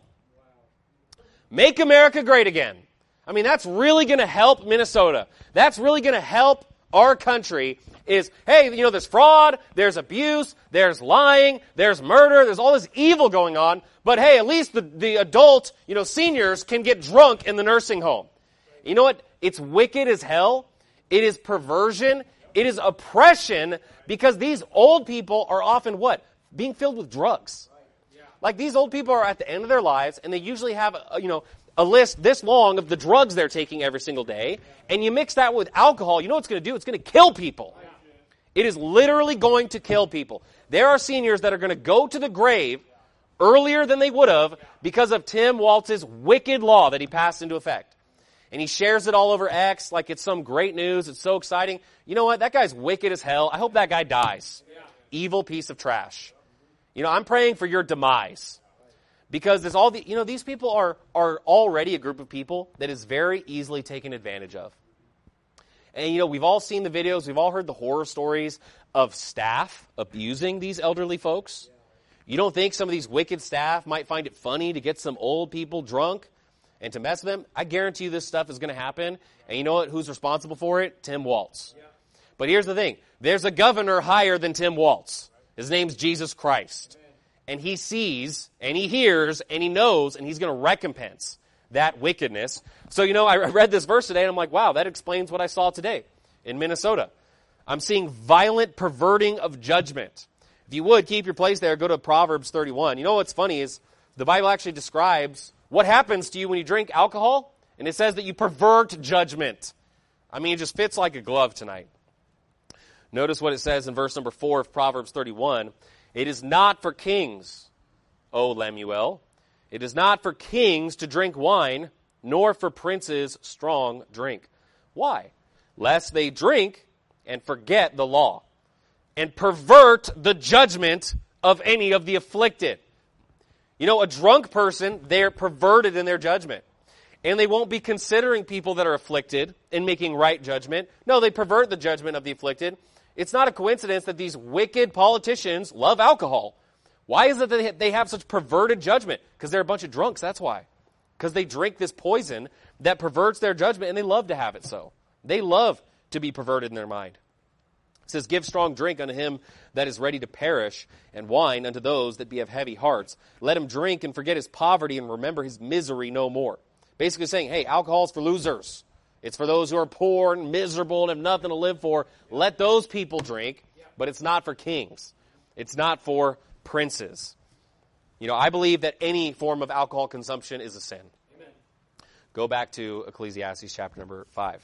Make America great again. I mean, that's really going to help Minnesota. That's really going to help our country is, hey, you know, there's fraud, there's abuse, there's lying, there's murder, there's all this evil going on, but hey, at least the adult, you know, seniors can get drunk in the nursing home. You know what? It's wicked as hell. It is perversion. It is oppression because these old people are often what? Being filled with drugs. Like these old people are at the end of their lives and they usually have, a list this long of the drugs they're taking every single day. And you mix that with alcohol, you know what it's going to do? It's going to kill people. It is literally going to kill people. There are seniors that are going to go to the grave earlier than they would have because of Tim Walz's wicked law that he passed into effect. And he shares it all over X like it's some great news. It's so exciting. You know what? That guy's wicked as hell. I hope that guy dies. Evil piece of trash. You know, I'm praying for your demise. Because there's all these people are already a group of people that is very easily taken advantage of. And, you know, we've all seen the videos. We've all heard the horror stories of staff abusing these elderly folks. You don't think some of these wicked staff might find it funny to get some old people drunk and to mess with them? I guarantee you this stuff is going to happen. And you know what? Who's responsible for it? Tim Walz. But here's the thing. There's a governor higher than Tim Walz. His name's Jesus Christ. And he sees, and he hears, and he knows, and he's going to recompense that wickedness. So, you know, I read this verse today, and I'm like, wow, that explains what I saw today in Minnesota. I'm seeing violent perverting of judgment. If you would, keep your place there, go to Proverbs 31. You know what's funny is the Bible actually describes what happens to you when you drink alcohol, and it says that you pervert judgment. I mean, it just fits like a glove tonight. Notice what it says in verse number 4 of Proverbs 31. It is not for kings, O Lemuel. It is not for kings to drink wine, nor for princes strong drink. Why? Lest they drink and forget the law, and pervert the judgment of any of the afflicted. You know, a drunk person, they're perverted in their judgment. And they won't be considering people that are afflicted and making right judgment. No, they pervert the judgment of the afflicted. It's not a coincidence that these wicked politicians love alcohol. Why is it that they have such perverted judgment? Because they're a bunch of drunks, that's why. Because they drink this poison that perverts their judgment, and they love to have it so. They love to be perverted in their mind. It says, give strong drink unto him that is ready to perish, and wine unto those that be of heavy hearts. Let him drink and forget his poverty and remember his misery no more. Basically saying, hey, alcohol's for losers. It's for those who are poor and miserable and have nothing to live for. Let those people drink, but it's not for kings. It's not for princes. You know, I believe that any form of alcohol consumption is a sin. Amen. Go back to Ecclesiastes chapter number 5.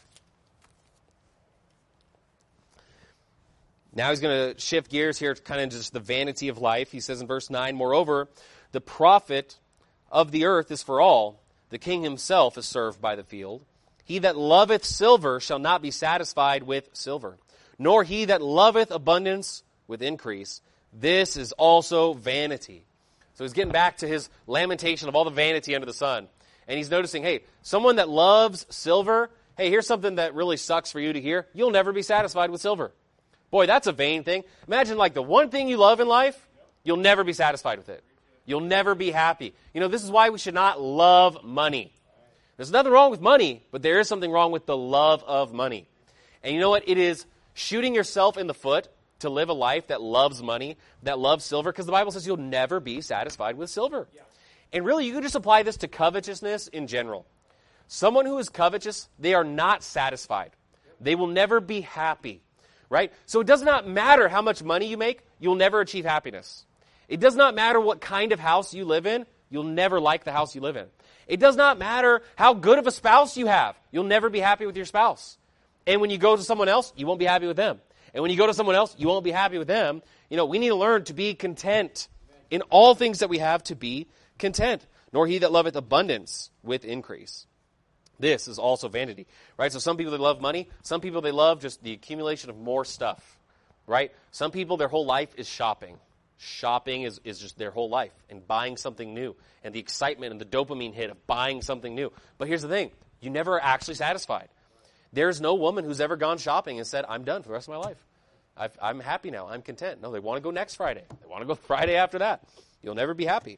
Now he's going to shift gears here to kind of just the vanity of life. He says in verse 9, moreover, the profit of the earth is for all. The king himself is served by the field. He that loveth silver shall not be satisfied with silver, nor he that loveth abundance with increase. This is also vanity. So he's getting back to his lamentation of all the vanity under the sun. And he's noticing, hey, someone that loves silver, hey, here's something that really sucks for you to hear. You'll never be satisfied with silver. Boy, that's a vain thing. Imagine like the one thing you love in life, you'll never be satisfied with it. You'll never be happy. You know, this is why we should not love money. There's nothing wrong with money, but there is something wrong with the love of money. And you know what? It is shooting yourself in the foot to live a life that loves money, that loves silver, because the Bible says you'll never be satisfied with silver. Yeah. And really, you can just apply this to covetousness in general. Someone who is covetous, they are not satisfied. They will never be happy, right? So it does not matter how much money you make, you'll never achieve happiness. It does not matter what kind of house you live in, you'll never like the house you live in. It does not matter how good of a spouse you have, you'll never be happy with your spouse. And when you go to someone else, you won't be happy with them. And when you go to someone else, you won't be happy with them. You know, we need to learn to be content in all things that we have, to be content. Nor he that loveth abundance with increase. This is also vanity, right? So some people, they love money. Some people, they love just the accumulation of more stuff, right? Some people, their whole life is shopping. Shopping is just their whole life, and buying something new, and the excitement and the dopamine hit of buying something new. But here's the thing. You never are actually satisfied. There's no woman who's ever gone shopping and said, I'm done for the rest of my life. I'm happy now. I'm content. No, they want to go next Friday. They want to go Friday after that. You'll never be happy.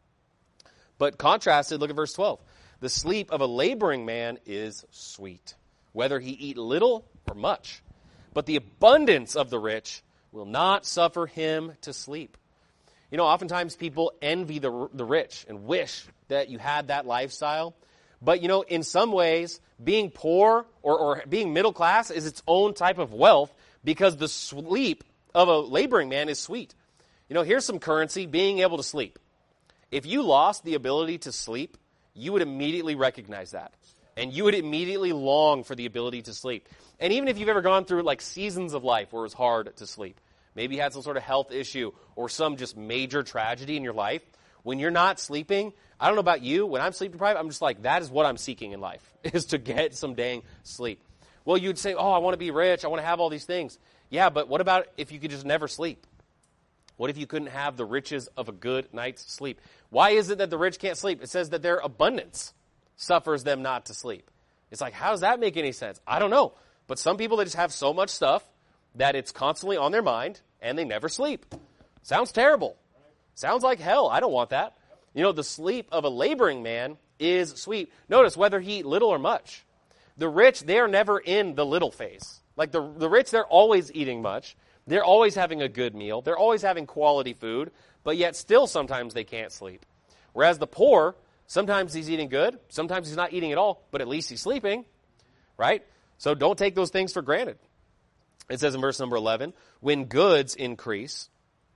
But contrasted, look at verse 12. The sleep of a laboring man is sweet, whether he eat little or much. But the abundance of the rich will not suffer him to sleep. You know, oftentimes people envy the rich and wish that you had that lifestyle. But, you know, in some ways, being poor or being middle class is its own type of wealth, because the sleep of a laboring man is sweet. You know, here's some currency: being able to sleep. If you lost the ability to sleep, you would immediately recognize that. And you would immediately long for the ability to sleep. And even if you've ever gone through like seasons of life where it was hard to sleep, maybe you had some sort of health issue or some just major tragedy in your life, when you're not sleeping, I don't know about you, when I'm sleep deprived, I'm just like, that is what I'm seeking in life, is to get some dang sleep. Well, you'd say, oh, I want to be rich, I want to have all these things. Yeah, but what about if you could just never sleep? What if you couldn't have the riches of a good night's sleep? Why is it that the rich can't sleep? It says that their abundance suffers them not to sleep. It's like, how does that make any sense? I don't know. But some people, they just have so much stuff that it's constantly on their mind, and they never sleep. Sounds terrible. Sounds like hell. I don't want that. You know, the sleep of a laboring man is sweet. Notice, whether he eat little or much. The rich, they are never in the little phase. Like the rich, they're always eating much. They're always having a good meal. They're always having quality food, but yet still sometimes they can't sleep. Whereas the poor, sometimes he's eating good, sometimes he's not eating at all, but at least he's sleeping, right? So don't take those things for granted. It says in verse number 11, when goods increase,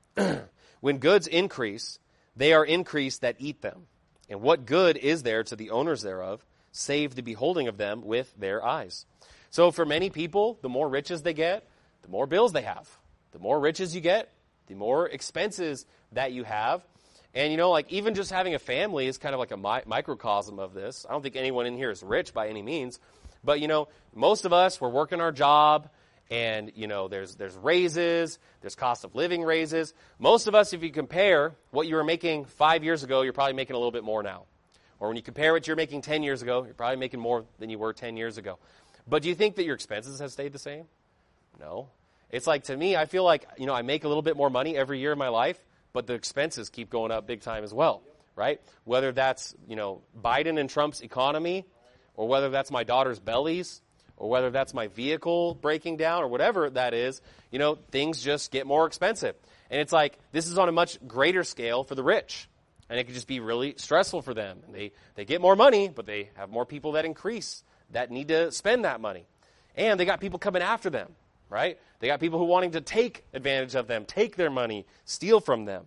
when goods increase, they are increased that eat them. And what good is there to the owners thereof, save the beholding of them with their eyes? So for many people, the more riches they get, the more bills they have. The more riches you get, the more expenses that you have. And, you know, like even just having a family is kind of like a microcosm of this. I don't think anyone in here is rich by any means. But, you know, most of us, we're working our job, and, you know, there's raises, there's cost of living raises. Most of us, if you compare what you were making 5 years ago, you're probably making a little bit more now. Or when you compare what you're making 10 years ago, you're probably making more than you were 10 years ago. But do you think that your expenses have stayed the same? No. It's like, to me, I feel like, you know, I make a little bit more money every year in my life, but the expenses keep going up big time as well, right? Whether that's, you know, Biden and Trump's economy, or whether that's my daughter's bellies, or whether that's my vehicle breaking down, or whatever that is, you know, things just get more expensive. And it's like, this is on a much greater scale for the rich. And it could just be really stressful for them. And they get more money, but they have more people that increase, that need to spend that money. And they got people coming after them, right? They got people who wanting to take advantage of them, take their money, steal from them.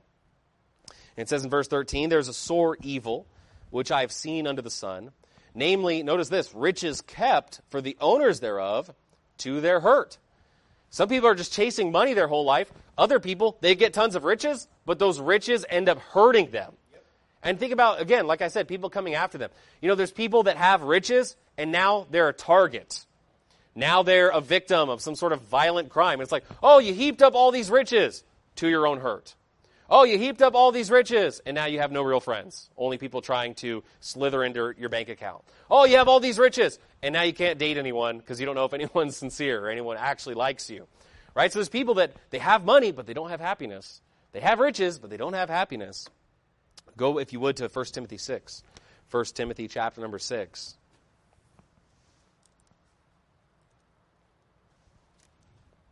And it says in verse 13, there's a sore evil, which I have seen under the sun. Namely, notice this, riches kept for the owners thereof to their hurt. Some people are just chasing money their whole life. Other people, they get tons of riches, but those riches end up hurting them. And think about, again, like I said, people coming after them. You know, there's people that have riches, and now they're a target. Now they're a victim of some sort of violent crime. It's like, oh, you heaped up all these riches to your own hurt. Oh, you heaped up all these riches, and now you have no real friends. Only people trying to slither into your bank account. Oh, you have all these riches, and now you can't date anyone because you don't know if anyone's sincere or anyone actually likes you. Right? So there's people that they have money, but they don't have happiness. They have riches, but they don't have happiness. Go, if you would, to 1 Timothy 6. 1 Timothy chapter number 6.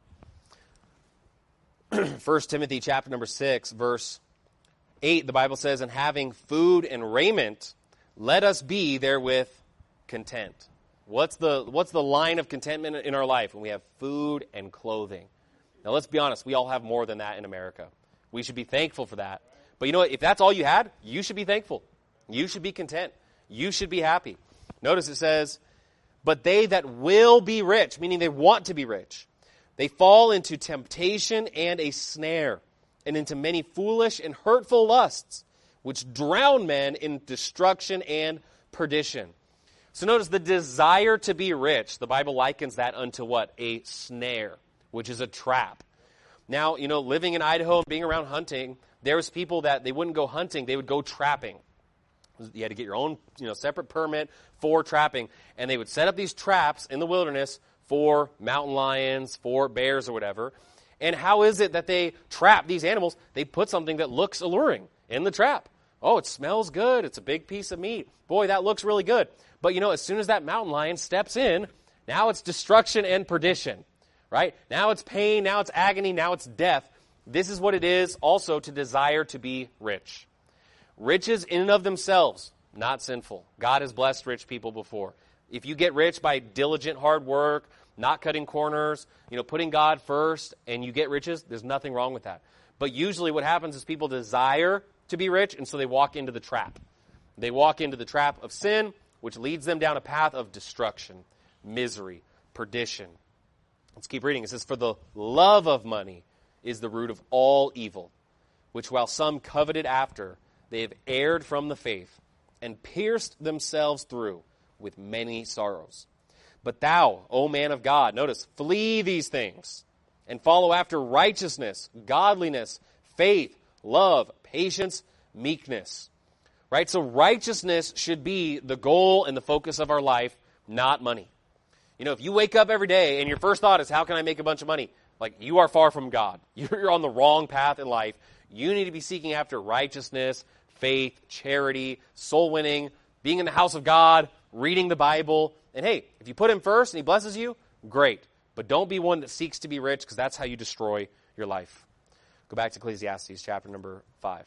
1 Timothy chapter number 6, verse 8, the Bible says, "And having food and raiment, let us be therewith content." What's the line of contentment in our life? When we have food and clothing. Now let's be honest, we all have more than that in America. We should be thankful for that. But you know what? If that's all you had, you should be thankful. You should be content. You should be happy. Notice it says, "But they that will be rich," meaning they want to be rich, "they fall into temptation and a snare, and into many foolish and hurtful lusts, which drown men in destruction and perdition." So notice the desire to be rich, the Bible likens that unto what? A snare, which is a trap. Now, you know, living in Idaho and being around hunting, there was people that they wouldn't go hunting, they would go trapping. You had to get your own, separate permit for trapping, and they would set up these traps in the wilderness for mountain lions, for bears or whatever. And how is it that they trap these animals? They put something that looks alluring in the trap. Oh, it smells good. It's a big piece of meat. Boy, that looks really good. But as soon as that mountain lion steps in, now it's destruction and perdition, right? Now it's pain, now it's agony, now it's death. This is what it is also to desire to be rich. Riches in and of themselves, not sinful. God has blessed rich people before. If you get rich by diligent hard work, not cutting corners, putting God first, and you get riches, there's nothing wrong with that. But usually what happens is people desire to be rich, and so they walk into the trap. They walk into the trap of sin, which leads them down a path of destruction, misery, perdition. Let's keep reading. It says, "For the love of money is the root of all evil, which while some coveted after, they have erred from the faith, and pierced themselves through with many sorrows. But thou, O man of God," notice, "flee these things, and follow after righteousness, godliness, faith, love, patience, meekness." Right? So righteousness should be the goal and the focus of our life, not money. If you wake up every day and your first thought is, how can I make a bunch of money? Like, you are far from God. You're on the wrong path in life. You need to be seeking after righteousness, faith, charity, soul winning, being in the house of God, reading the Bible. And hey, if you put Him first and He blesses you, great. But don't be one that seeks to be rich, because that's how you destroy your life. Go back to Ecclesiastes chapter number 5.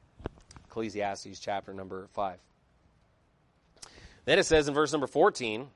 Ecclesiastes chapter number 5. Then it says in verse number 14,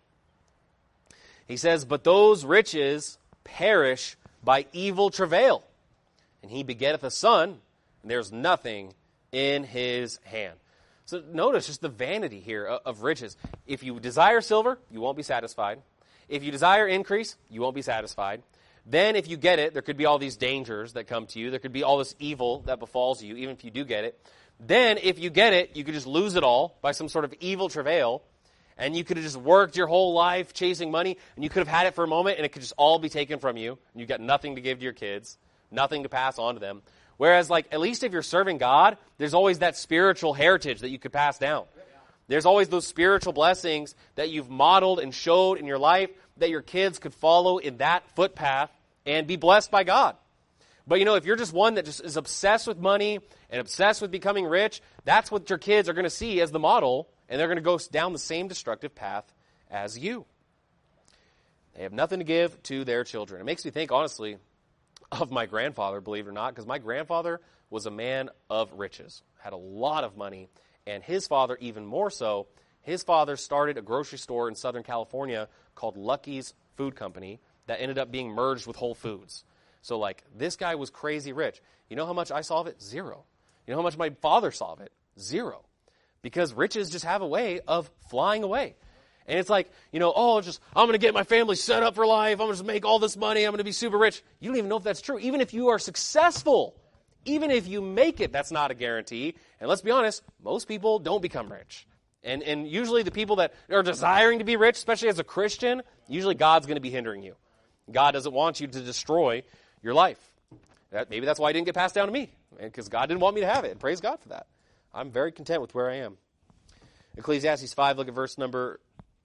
he says, "But those riches perish by evil travail, and he begetteth a son, and there's nothing in his hand." So notice just the vanity here of riches. If you desire silver, you won't be satisfied. If you desire increase, you won't be satisfied. Then if you get it, there could be all these dangers that come to you. There could be all this evil that befalls you, even if you do get it. Then if you get it, you could just lose it all by some sort of evil travail. And you could have just worked your whole life chasing money, and you could have had it for a moment, and it could just all be taken from you. And you've got nothing to give to your kids, nothing to pass on to them. Whereas, at least if you're serving God, there's always that spiritual heritage that you could pass down. There's always those spiritual blessings that you've modeled and showed in your life that your kids could follow in that footpath and be blessed by God. But if you're just one that just is obsessed with money and obsessed with becoming rich, that's what your kids are going to see as the model, and they're going to go down the same destructive path as you. They have nothing to give to their children. It makes me think, honestly, of my grandfather, believe it or not, because my grandfather was a man of riches, had a lot of money, and his father even more so. His father started a grocery store in Southern California called Lucky's Food Company that ended up being merged with Whole Foods. So, this guy was crazy rich. You know how much I saw of it? Zero. You know how much my father saw of it? Zero. Because riches just have a way of flying away. And it's I'm going to get my family set up for life. I'm going to just make all this money. I'm going to be super rich. You don't even know if that's true. Even if you are successful, even if you make it, that's not a guarantee. And let's be honest, most people don't become rich. And usually the people that are desiring to be rich, especially as a Christian, usually God's going to be hindering you. God doesn't want you to destroy your life. Maybe that's why it didn't get passed down to me, because God didn't want me to have it, and praise God for that. I'm very content with where I am. Ecclesiastes 5, look at verse number,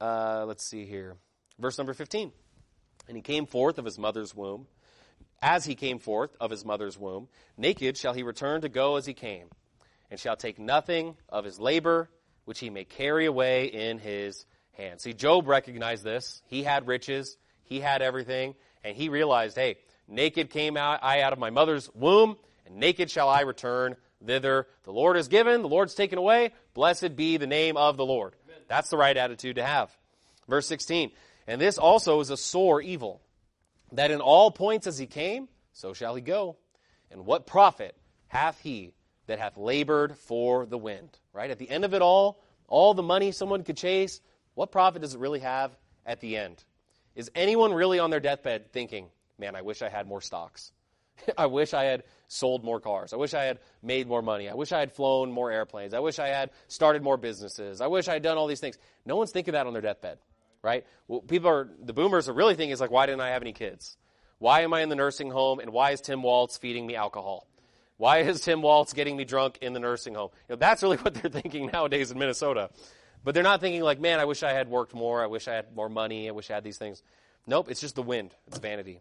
verse number 15. "And he came forth of his mother's womb. As he came forth of his mother's womb, naked shall he return to go as he came, and shall take nothing of his labor, which he may carry away in his hand." See, Job recognized this. He had riches. He had everything. And he realized, hey, Naked came I out of my mother's womb, and naked shall I return thither. The Lord has given, the Lord's taken away. Blessed be the name of the Lord. That's the right attitude to have. Verse 16, and this also is a sore evil, that in all points as he came, so shall he go. And what profit hath he that hath labored for the wind? Right? At the end of it all the money someone could chase, what profit does it really have at the end? Is anyone really on their deathbed thinking, man, I wish I had more stocks. I wish I had sold more cars. I wish I had made more money. I wish I had flown more airplanes. I wish I had started more businesses. I wish I had done all these things. No one's thinking that on their deathbed, right? Well, the boomers are really thinking is like, why didn't I have any kids? Why am I in the nursing home? And why is Tim Waltz feeding me alcohol? Why is Tim Waltz getting me drunk in the nursing home? That's really what they're thinking nowadays in Minnesota. But they're not thinking like, man, I wish I had worked more. I wish I had more money. I wish I had these things. Nope, it's just the wind. It's vanity.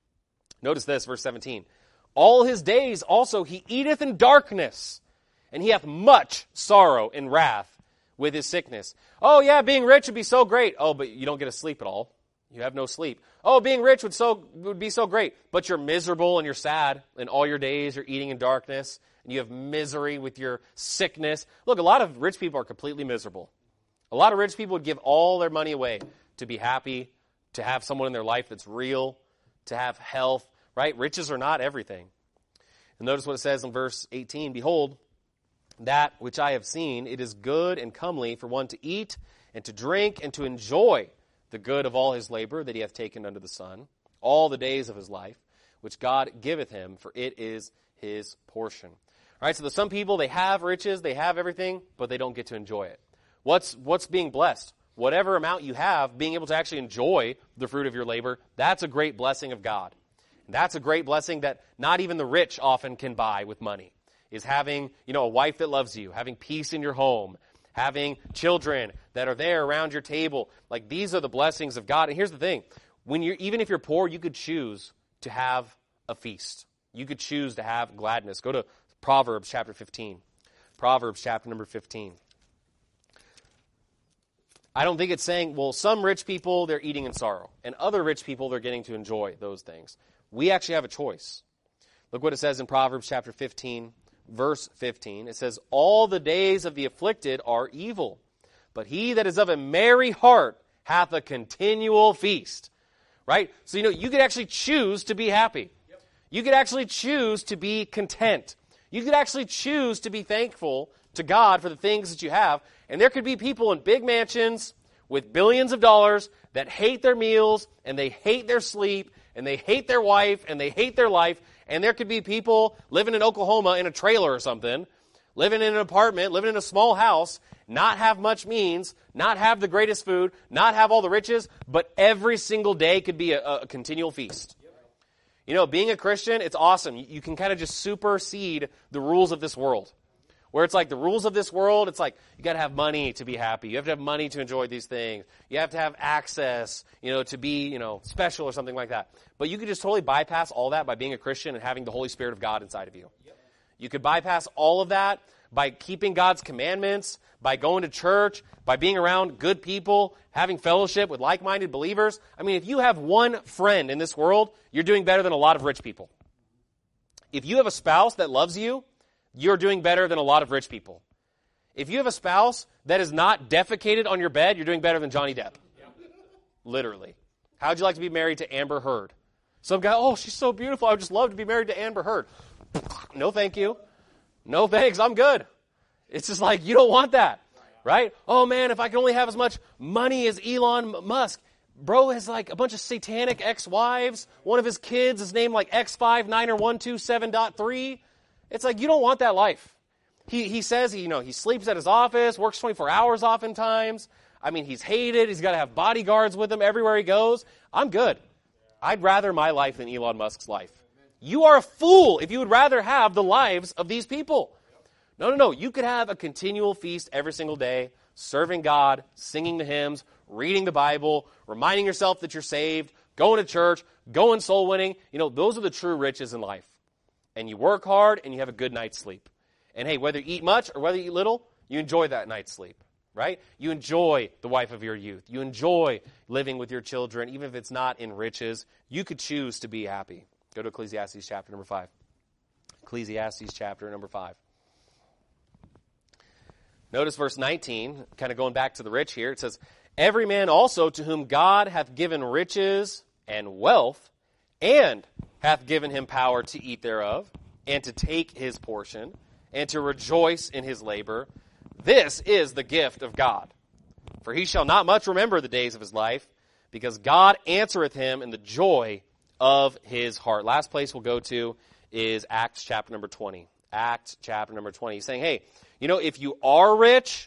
Notice this, verse 17. All his days also he eateth in darkness, and he hath much sorrow and wrath with his sickness. Oh yeah, being rich would be so great. Oh, but you don't get to sleep at all. You have no sleep. Oh, being rich would be so great, but you're miserable and you're sad, and all your days you're eating in darkness, and you have misery with your sickness. Look, a lot of rich people are completely miserable. A lot of rich people would give all their money away to be happy, to have someone in their life that's real, to have health, right? Riches are not everything. And notice what it says in verse 18. Behold, that which I have seen, it is good and comely for one to eat and to drink and to enjoy the good of all his labor that he hath taken under the sun, all the days of his life, which God giveth him, for it is his portion. All right, so there's some people, they have riches, they have everything, but they don't get to enjoy it. What's being blessed? Whatever amount you have, being able to actually enjoy the fruit of your labor, that's a great blessing of God. And that's a great blessing that not even the rich often can buy with money, is having, a wife that loves you, having peace in your home, having children that are there around your table. Like, these are the blessings of God. And here's the thing. Even if you're poor, you could choose to have a feast. You could choose to have gladness. Go to Proverbs chapter 15. Proverbs chapter number 15. I don't think it's saying, well, some rich people, they're eating in sorrow. And other rich people, they're getting to enjoy those things. We actually have a choice. Look what it says in Proverbs chapter 15, verse 15. It says, all the days of the afflicted are evil, but he that is of a merry heart hath a continual feast. Right? So, you could actually choose to be happy. You could actually choose to be content. You could actually choose to be thankful to God for the things that you have. And there could be people in big mansions with billions of dollars that hate their meals, and they hate their sleep, and they hate their wife, and they hate their life. And there could be people living in Oklahoma in a trailer or something, living in an apartment, living in a small house, not have much means, not have the greatest food, not have all the riches, but every single day could be a continual feast. Being a Christian, it's awesome. You can kind of just supersede the rules of this world. Where it's like the rules of this world, it's like you got to have money to be happy. You have to have money to enjoy these things. You have to have access, to be, special or something like that. But you could just totally bypass all that by being a Christian and having the Holy Spirit of God inside of you. You could bypass all of that by keeping God's commandments, by going to church, by being around good people, having fellowship with like-minded believers. I mean, if you have one friend in this world, you're doing better than a lot of rich people. If you have a spouse that loves you, you're doing better than a lot of rich people. If you have a spouse that is not defecated on your bed, you're doing better than Johnny Depp. Literally. How'd you like to be married to Amber Heard? Some guy, oh, she's so beautiful. I would just love to be married to Amber Heard. No, thank you. No, thanks. I'm good. It's just like, you don't want that, right? Oh, man, if I could only have as much money as Elon Musk. Bro has like a bunch of satanic ex-wives. One of his kids is named like X59er127.3. It's like, you don't want that life. He says, he sleeps at his office, works 24 hours oftentimes. I mean, he's hated. He's got to have bodyguards with him everywhere he goes. I'm good. I'd rather my life than Elon Musk's life. You are a fool if you would rather have the lives of these people. No. You could have a continual feast every single day, serving God, singing the hymns, reading the Bible, reminding yourself that you're saved, going to church, going soul winning. Those are the true riches in life. And you work hard, and you have a good night's sleep. And hey, whether you eat much or whether you eat little, you enjoy that night's sleep, right? You enjoy the wife of your youth. You enjoy living with your children, even if it's not in riches. You could choose to be happy. Go to Ecclesiastes chapter number 5. Ecclesiastes chapter number 5. Notice verse 19, kind of going back to the rich here. It says, every man also to whom God hath given riches and wealth, and hath given him power to eat thereof, and to take his portion, and to rejoice in his labor, this is the gift of God. For he shall not much remember the days of his life, because God answereth him in the joy of his heart. Last place we'll go to is Acts chapter number 20. Acts chapter number 20. He's saying, hey, you know, if you are rich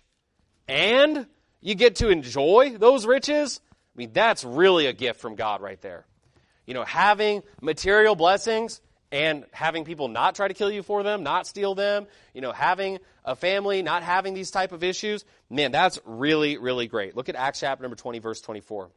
and you get to enjoy those riches, I mean, that's really a gift from God right there. You know, having material blessings and having people not try to kill you for them, not steal them, you know, having a family, not having these type of issues, man, that's really, really great. Look at Acts chapter number 20, verse 24.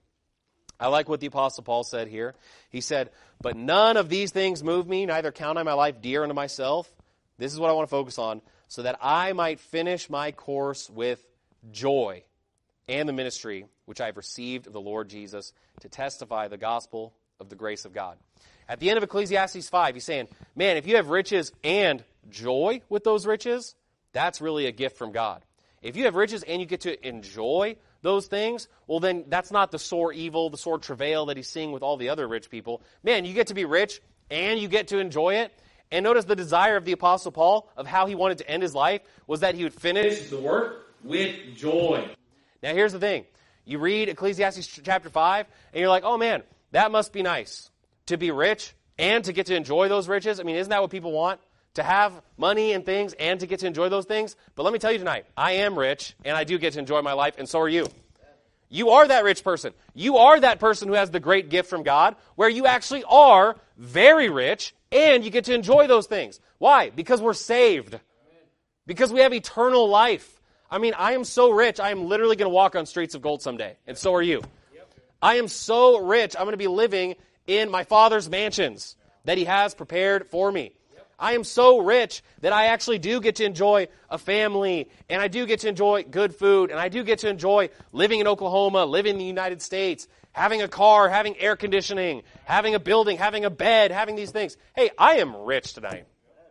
I like what the Apostle Paul said here. He said, but none of these things move me, neither count I my life dear unto myself. This is what I want to focus on, so that I might finish my course with joy and the ministry which I have received of the Lord Jesus to testify the gospel of the grace of God. At the end of Ecclesiastes 5, he's saying, man, if you have riches and joy with those riches, that's really a gift from God. If you have riches and you get to enjoy those things, well then that's not the sore evil, the sore travail that he's seeing with all the other rich people. Man, you get to be rich and you get to enjoy it. And notice the desire of the Apostle Paul of how he wanted to end his life was that he would finish the work with joy. Now here's the thing. You read Ecclesiastes chapter 5 and you're like, oh man, that must be nice to be rich and to get to enjoy those riches. I mean, isn't that what people want? To have money and things and to get to enjoy those things? But let me tell you tonight, I am rich and I do get to enjoy my life, and so are you. You are that rich person. You are that person who has the great gift from God where you actually are very rich and you get to enjoy those things. Why? Because we're saved. Because we have eternal life. I mean, I am so rich, I am literally going to walk on streets of gold someday. And so are you. I am so rich, I'm going to be living in my Father's mansions that He has prepared for me. I am so rich that I actually do get to enjoy a family, and I do get to enjoy good food, and I do get to enjoy living in Oklahoma, living in the United States, having a car, having air conditioning, having a building, having a bed, having these things. Hey, I am rich tonight.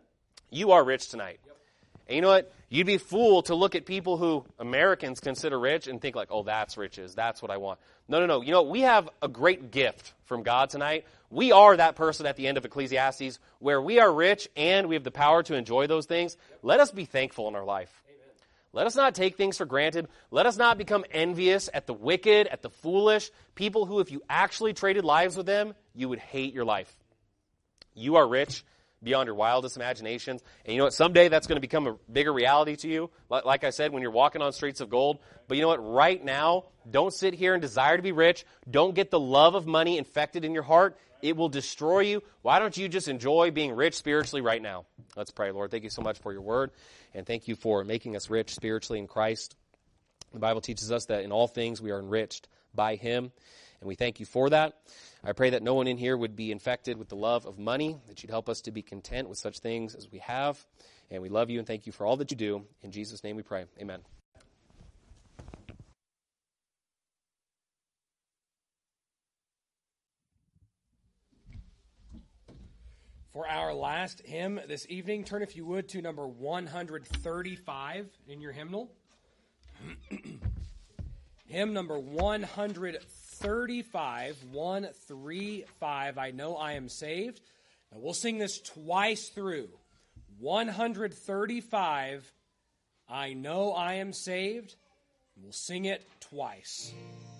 You are rich tonight. And you know what? You'd be a fool to look at people who Americans consider rich and think like, oh, that's riches. That's what I want. No. You know, we have a great gift from God tonight. We are that person at the end of Ecclesiastes where we are rich and we have the power to enjoy those things. Let us be thankful in our life. Amen. Let us not take things for granted. Let us not become envious at the wicked, at the foolish, people who, if you actually traded lives with them, you would hate your life. You are rich beyond your wildest imaginations. And you know what? Someday that's going to become a bigger reality to you. Like I said, when you're walking on streets of gold. But you know what? Right now, don't sit here and desire to be rich. Don't get the love of money infected in your heart. It will destroy you. Why don't you just enjoy being rich spiritually right now? Let's pray. Lord, thank you so much for your word. And thank you for making us rich spiritually in Christ. The Bible teaches us that in all things we are enriched by Him. And we thank you for that. I pray that no one in here would be infected with the love of money, that you'd help us to be content with such things as we have. And we love you and thank you for all that you do. In Jesus' name we pray. Amen. For our last hymn this evening, turn, if you would, to number 135 in your hymnal. Hymn number 135, 135, I Know I Am Saved. Now we'll sing this twice through. 135, I Know I Am Saved. We'll sing it twice.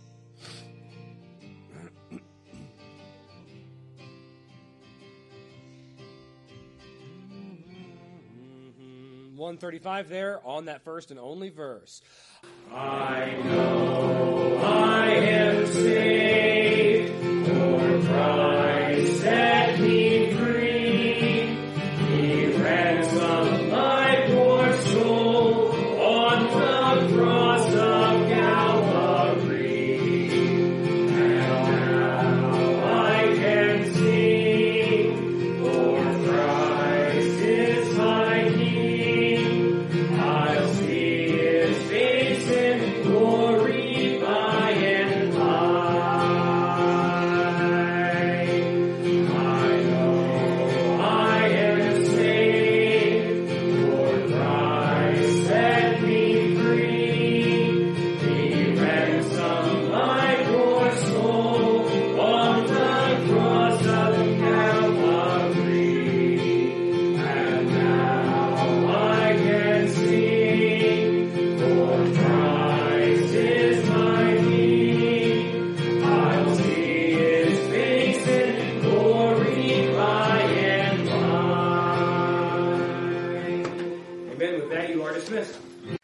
135 there on that first and only verse. I know I am saved, for Christ set me free. He ransomed my poor soul on the cross of Calvary. And now I can sing, for Christ is my King. I'll see His face in glory by and by. with that, you are dismissed.